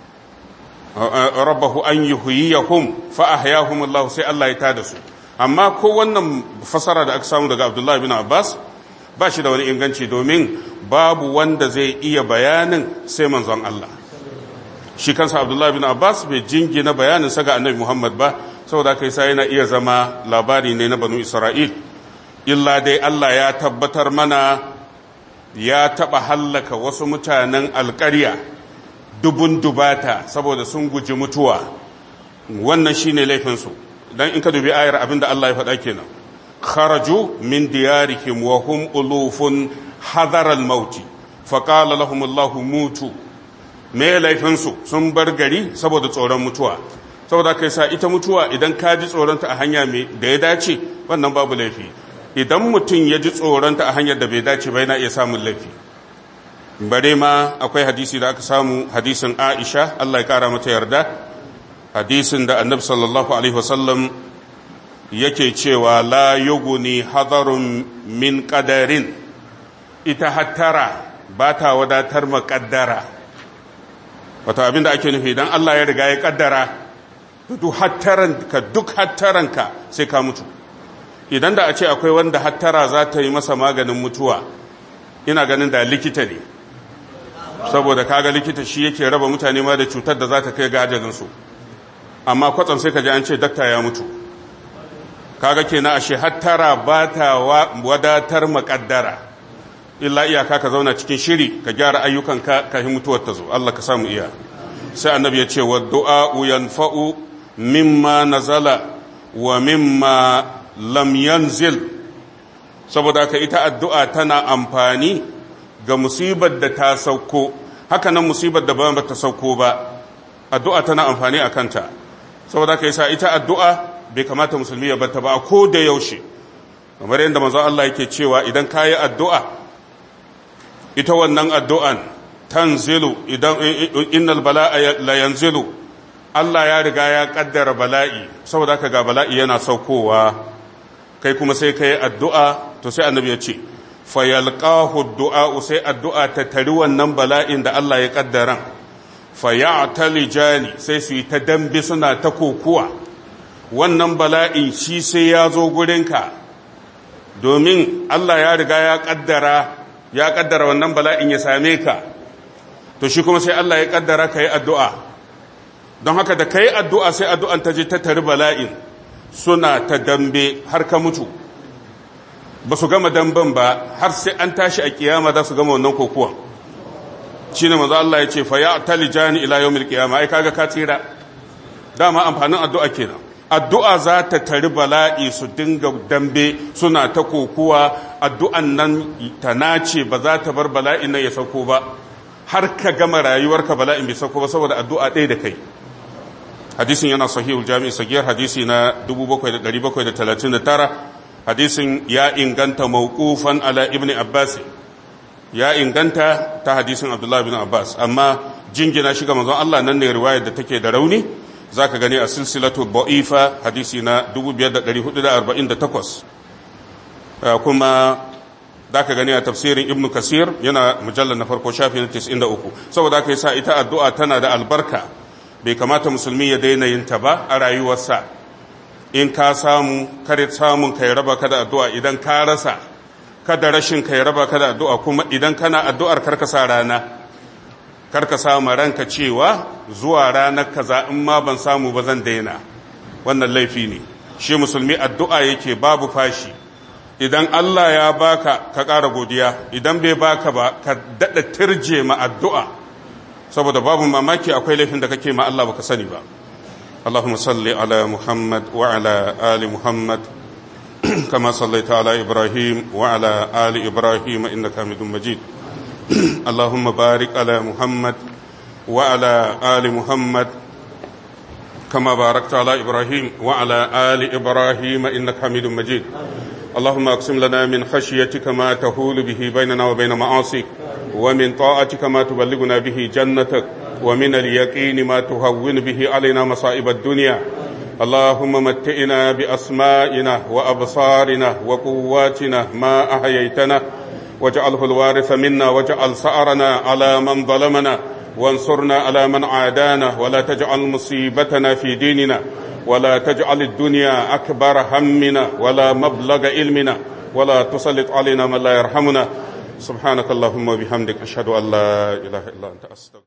rabbahu an yuhyiyahum fa ahyahum Allah, sai Allah ya tada su. Amma ko wannan fasara da aka samu daga Abdullah bin Abbas ba shi da wani inganci, domin babu wanda zai iya bayanin sai manzon Allah. Shi kansa Abdullah bin Abbas bai jingina bayanin sa ga annabi Muhammad ba, saboda kai sai yana iya zama labari ne na banu Isra'il. Illa dai Allah ya tabbatar mana ya taba hallaka wasu mutanen alƙarya dubun dubata saboda sun guji mutuwa. Wannan shine laifin su. Dan in ka dubi ayar abinda Allah ya faɗa kenan, kharaju min diyarihim wa hum ulufun hadara al-maut fa qala lahum Allah mutu. Me laifinsu? Sun bar gari saboda tsoron mutuwa. Saboda kai sa ita mutuwa idan ka ji tsoronta a hanya da ya dace, wannan babu laifi. Idan mutum ya ji tsoronta a hanyar da bai dace ba, yana iya samun laifi. Bare ma akwai hadisi da aka samu, hadisin Aisha, Allah ya kara mata yarda, hadisin da Annabi sallallahu alaihi wasallam yake cewa la yuguni hadarun min qadarin, ita hattara ba ta wadatar maqaddara. Wato abin da ake nufi, idan Allah ya riga ya kaddara, duk hattaranka sai ka mutu. Idan da a ce akwai wanda hattara za ta yi masa maganin mutuwa, ina ganin da likita ne, saboda kaga likita shi yake raba mutane ma da cutar da za ta kai ga ajalinsu. Amma kwatsam sai ka ji an ce dakta ya mutu. Kaga kenan ashe hattara ba ta wadatar makaddara, illa iyaka ka zauna cikin shiri ka gyara ayyukanka kafin mutuwar ta zo. Allah ka samu iya. Sai annabi ya ce wa du'a yanfa'u mimma nazala wa mimma lam yanzil, saboda ka ita addu'a tana amfani ga musibar da ta sauko haka nan musibar da ba ta sauko ba addu'a tana amfani a kanta saboda ka yasa ita addu'a bai kamata musulmi ya bata ba ko da yaushe kamar yadda manzo Allah yake cewa idan kayi addu'a ita wannan addu'an tanzilu idan innal bala'a la yanzilu Allah ya riga ya kaddara bala'i saboda ka ga bala'i yana saukowa kai kuma sai kai addu'a to sai annabi ya ce fayalqahu du'a sai addu'a ta tari wannan bala'in da Allah ya kaddara fayatalijani sai su yi ta dambe suna ta kokuwa wannan bala'in shi sai ya zo gurinka domin Allah ya riga ya kaddara wannan bala'in ya same ka to shi kuma sai Allah ya kaddara ka yi addu'a don haka da ka yi addu'a sai addu'an ta je ta tari bala'in suna ta dambe har ka mutu ba su gama damben ba har sai an tashi a kiyama za su gama wannan kokuwan shi ne maza Allah ya ce fa ya talijani ila yawmil qiyama ai kaga ka tsira dama amfanin addu'a kenan addu'a za ta tari bala'i su dinga dambe suna ta kokuwa addu'an nan ta nace ba za ta bar bala'in nan ya sauko ba har ka gama rayuwarka bala'in bai sauko ba saboda addu'a ɗaya da kai hadisin yana sahihul jami'i sagiyar hadisi na 7739 hadisin ya inganta mawqufan ala ibn abbas ya inganta ta hadisin abdullahi bin abbas amma jingina shi ga manzon Allah nan ne riwayar da take da rauni zaka gani a silsilatu da'ifa hadisi na 2448 kuma zaka gani a tafsirin ibn kasir yana mujallal na farko shafi na 93 saboda haka yasa ita addu'a tana da albarka bai kamata musulmi ya daina yin ta ba a rayuwarsa in ka samu kare samun kai raba ka da addu'a idan ka rasa kada rashin kai raba ka da addu'a kuma idan kana addu'ar karkasa rana karkasa ma ranka cewa zuwa ranar kaza in ma ban samu ba zan daina wannan laifi ne shi musulmi addu'a yake babu fashi idan Allah ya baka ka ƙara godiya idan bai baka ba ka daɗa tirje ma addu'a saboda babu mamaki akwai laifin da kake ma Allah baka sani ba Allahumma salli ala Muhammad wa ala ali Muhammad kama sallaita ala Ibrahim wa ala ali Ibrahim innaka Hamidum Majid Allahumma barik ala Muhammad wa ala ali Muhammad kama barakta ala Ibrahim wa ala ali Ibrahim innaka Hamidum Majid اللهم اقسم لنا من خشيتك ما تحول به بيننا وبين معاصيك ومن طاعتك ما تبلغنا به جنتك ومن اليقين ما تهون به علينا مصائب الدنيا اللهم متئنا بأسمائنا وأبصارنا وقواتنا ما أحييتنا واجعله الوارث منا واجعل سأرنا على من ظلمنا وانصرنا على من عادانا ولا تجعل مصيبتنا في ديننا ولا تجعل الدنيا أكبر همنا ولا مبلغ علمنا ولا تسلط علينا من لا يرحمنا سبحانك اللهم وبحمدك أشهد أن لا إله إلا أنت أستغفرك